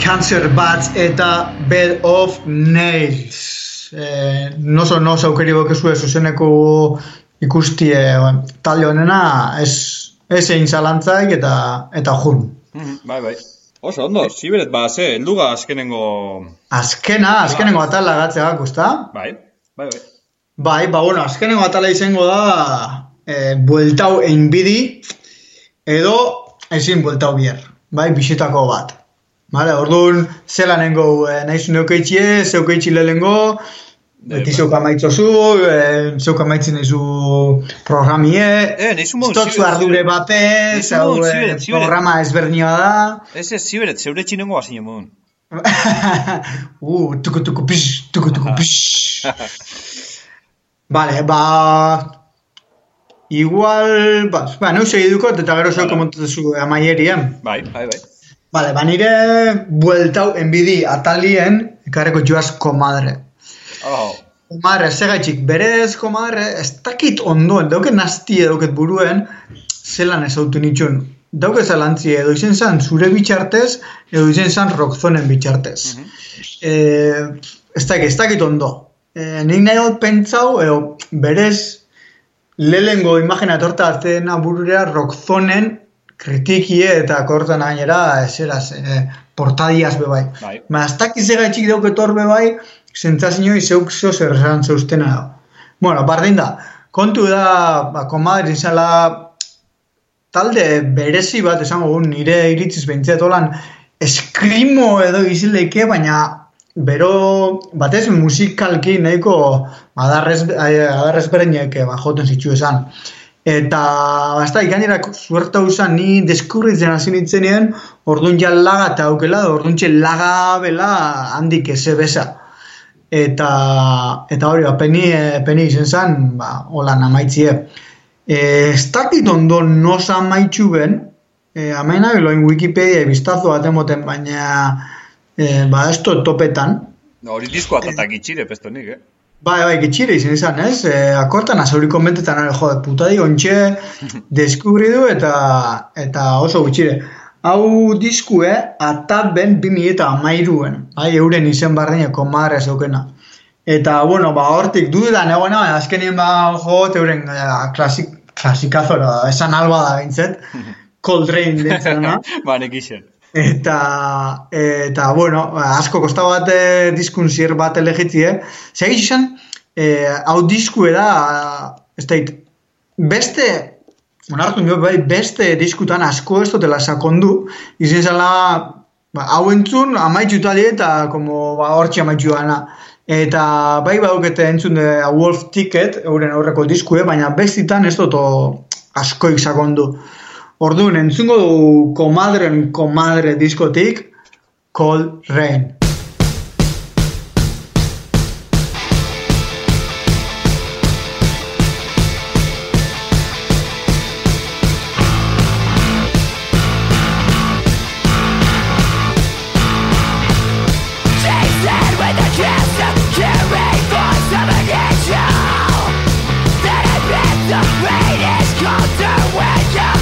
Cancer Bats eta Bed of Nails. Noso aukeri bokezue zuzeneko ikustie talde honena, ez egin zalantzaik eta jun. Bai. Oso, ondo, ziberet, helduga azkenengo... Azkenengo atala gatzegak, usta? Bai. Bai, bueno, azkenengo atala izango da bueltau einbidi edo ezin bueltau bier, bai, bisitako bat. Vale, orduan, zelanengo nahizu neukeitxie, zeukeitxi lehengo, beti zeuk amaitzozu, zeuk amaitzen ezu programie, stotzu ardure bate, programa ezberdinua da. Ez, ziberet, zeure txinengo bazinen modun. Tuku pish. Vale, igual, neu segidukot eta gero zeuk komontatezu amaierien. Bai. Vale, nire bueltau enbidi atalien ekarreko joaz komadre. Komadre, segaitxik, berez komadre, ez dakit ondoen, dauket nazti dauket buruen, zelan ez autu nitxun. Dauket zalantzi edo izen zan zure bitxartez, edo izen zan rockzonen bitxartez. Ez dakit ondo. Nik nahi hau pentsau, edo berez lehengo imagina torta aztena burura rockzonen kritikie eta kortan gainera eseraz, portadiaz bebai. Ez dakiz egaitxik dauket hor bebai, zentzazinoi zeuk zo zerran zeustena da. Bueno, bardin da, kontu da, komadre izala talde berezi bat, esango nire iritziz behintzat holan, eskrimo edo izileike, baina bero batez musikalki nahiko adarrez bereinek joten zitzu esan. Eta, gainera, zuerta usan, ni deskurritzen hasi nintzenien, orduan ja laga eta aukela, orduan txe laga bela handik eze besa. Eta hori, peni izen zan, holan amaitzie. Ez dakit ondo nos amaitxu ben, amaina beloin Wikipedia biztazo bat emoten, baina ez topetan. Hori diskoa tatak itxire, pesto nik, Bai, gitxire izan, ez? Akortan azauriko mentetan, putadi ontxe deskubridu eta oso gitxire. Hau diskue, ataben 2013-en, euren izen bardineko komadre zeukena. Eta, bueno, hortik dudan egoena, azkenien euren klasikazora, esan alba da bintzet, Coltrane dintzena. Nekixen. Eta bueno, asko kosta bat diskunzier bat elegitzie. Segitz izan, hau diskue da, ez dait, beste diskutan asko ez dutela sakondu, izan zela, hau entzun, amaitxu tali eta hortxe amaitxu gana. Eta bai badukete entzun Wolf Ticket, euren aurreko diskue, baina bestitan ez dut askoik sakondu. Orduan, entzungo du komadre diskotik, Cold Rain.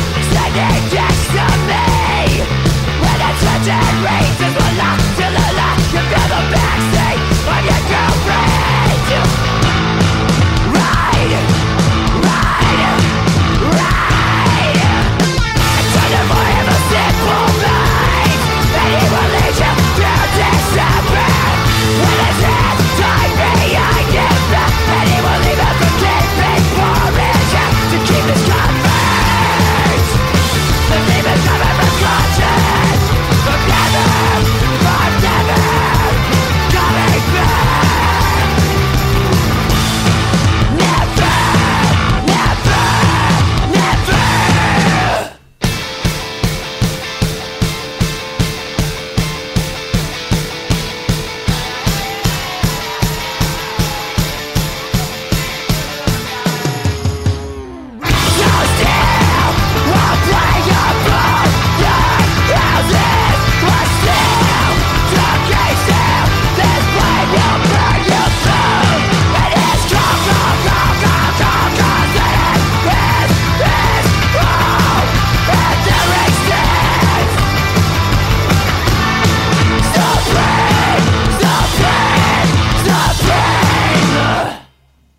Raises were locked to the light.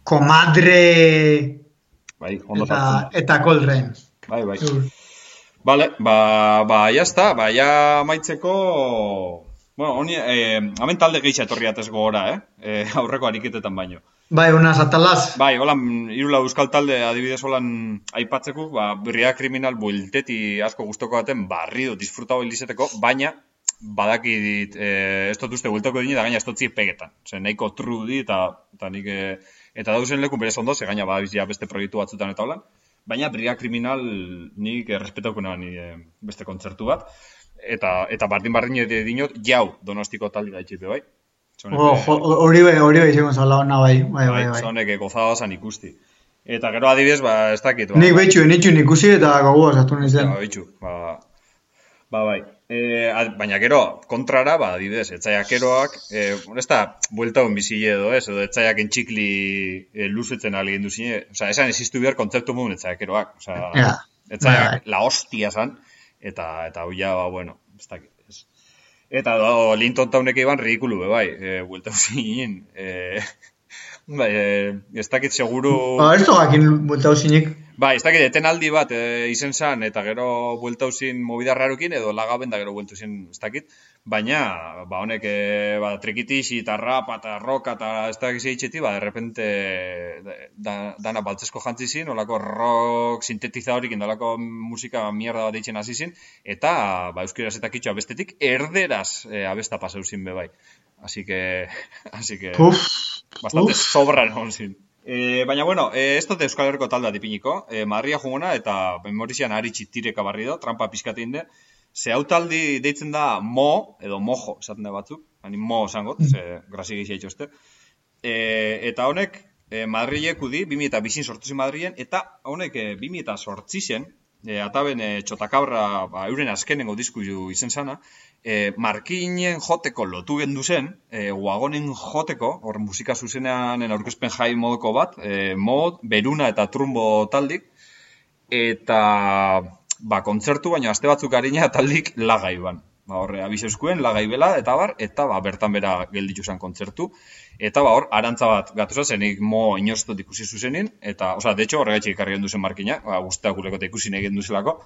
Comadre Bai, ondo sartzen. eta Coltrane. Bai. Vale, ya está, ya maitzeko... Bueno, honi, hemen talde gehiago etorriatez gogora, aurreko ariketetan baino. Bai, unaz atalaz. Bai, holan, irula euskal talde adibidez holan aipatzeko, Birria Kriminal buelteti asko gustoko baten, barrido, disfrutabo ilizeteko, baina, badakit, ez dut uste bueltako dini, da gaina ez dut pegetan. Zer, nahiko tru di, eta nik, eta dauzen lekun berez ondo, ze gaina badabizia beste proiektu batzutan eta holan. Baina Birria Kriminal nik respetauko nahan beste kontzertu bat. Eta bardin dinot, jau Donostiko talde gaitxipe, bai? Hori bai izango zala hona, bai. Zonek gozadazan ikusti. Eta gero adibidez, ez dakit. Nik betxu ikusi eta gagoa zatu nintzen. Betxu, bai. Baina gero, kontrara, adibidez, etxaiakeroak, ez da, buelta hon bizile edo edo etxaiak entxikli luzetzen alegin duzine, esan existu behar kontzertu modun etxaiakeroak, etxaiak la hostia zan, eta hoia, bueno, ez dakit. Eta Linton Townek iban ridikulu, bai, buelta huzin, ez dakit seguru... Ez togakin buelta huzinik. Bai, ez dakit, etenaldi bat izen zan, eta gero buelta huzin movida rarukin, edo lagaben da gero buelta huzin, ez dakit. Baina, honek, trikitixi, eta rap, eta rock, eta ez dakit zeitxeti, de repente, dana baltzesko jantzizin, olako rock sintetizadorik, olako musika mierda bat eitzen hazizin, eta, euskiraz eta kitxoa bestetik, erderaz abesta pasauzin be bai. Así que, bastante sobran honzin. Baina, bueno, ez dut Euskal Herriko talda dipiniko, Madria jungona eta memorizian ari txitireka barri trampa pizkate inde. Ze hau taldi deitzen da mo, edo mojo, esaten da batzuk, mo esangot, ze grasi gizia itxoste. Eta honek, Madrilek udi, 2002 sortu zen Madrilen, eta honek 2008 zen, ataben txotakabra, euren azkenengo disku izen sana, markinen joteko lotu gendu zen, guagonen joteko, hor musika zuzenean aurkezpen jai modoko bat, mod, beruna eta trumbo taldik, eta kontzertu, baina aste batzuk harina taldik lagai ban. Horre, abizeuskuen, lagai bela, eta bertan bera gelditu zen kontzertu, eta hor, arantza bat gatuza zenik mo inostot ikusi zuzenin, eta, de hecho, horregaitxik ikarri gendu zen markina, guzteak guleko eta ikusi nahi gendu zelako,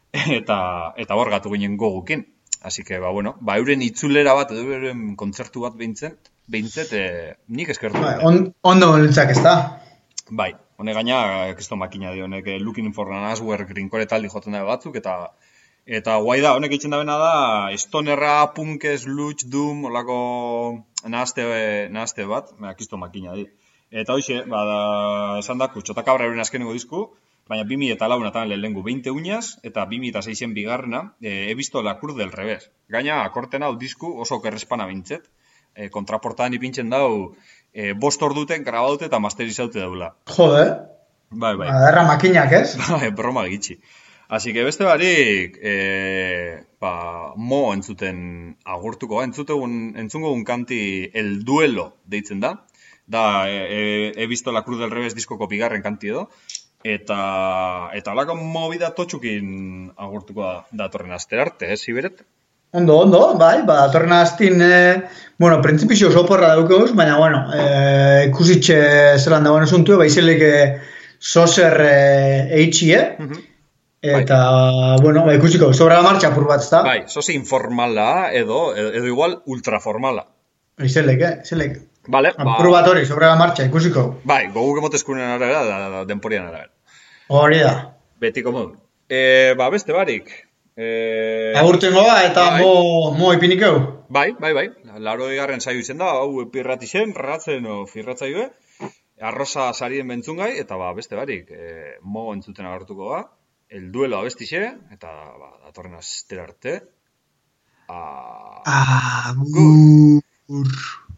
eta hor gatu ginen gogukin. Así que, bueno, euren itzulera bat, edo euren kontzertu bat behintzet, nik eskertu. Ondo nintzak ez da? Bai, honek gaina, kristo makina di, honek Looking for an Answer grinkore taldi joten da batzuk, eta guai da, honek eitzen da bena da, stonerra, punkes, luch, doom, olako nahazte bat, kristo makina di. Eta hoxe, esan da, txotakabra euren azkenengo disku, baina 2004 eta lehengu 20 uñaz, eta 2006 bigarrena, he visto la cruz del revés. Gaina, akorten hau disku oso kerrespana bintzet, kontraportadan ipintzen dau, 5 orduten, grabaute eta masterizaute daula. Jode, bai. Erra makinak, ez? Bai, broma gitxi. Así que beste barik, mo entzuten agurtuko, entzungo un kanti El Duelo deitzen da, he visto la cruz del revés diskoko bigarren kanti edo, eta alako movida totxukin agurtuko datorren astera arte, Iberet? Ondo, bai, datorren astin, printzipizio soporra daukeuz, baina, ikusitxe zelan dagoen esuntu, izelek sozer eitxie, eta, ikusiko, sobre la marcha apur bat, ezta? Bai, soze informala edo igual ultraformala. Izelek. Vale, apur bat hori, sobre la marcha, ikusiko. Bai, goguk emotezkunen arabera, da denporian arabera. Hori da. Betiko modu. Beste barik. Agurtengo da, eta mo ipinikeu. Bai. Laro egarren saio izen da, hau pirratixen, ratzen o firratzaioe. Arrosa sarien bentzungai, eta beste barik. Mo entzuten agartuko da. El Duelo abestixe, eta datorren astera arte. Agur.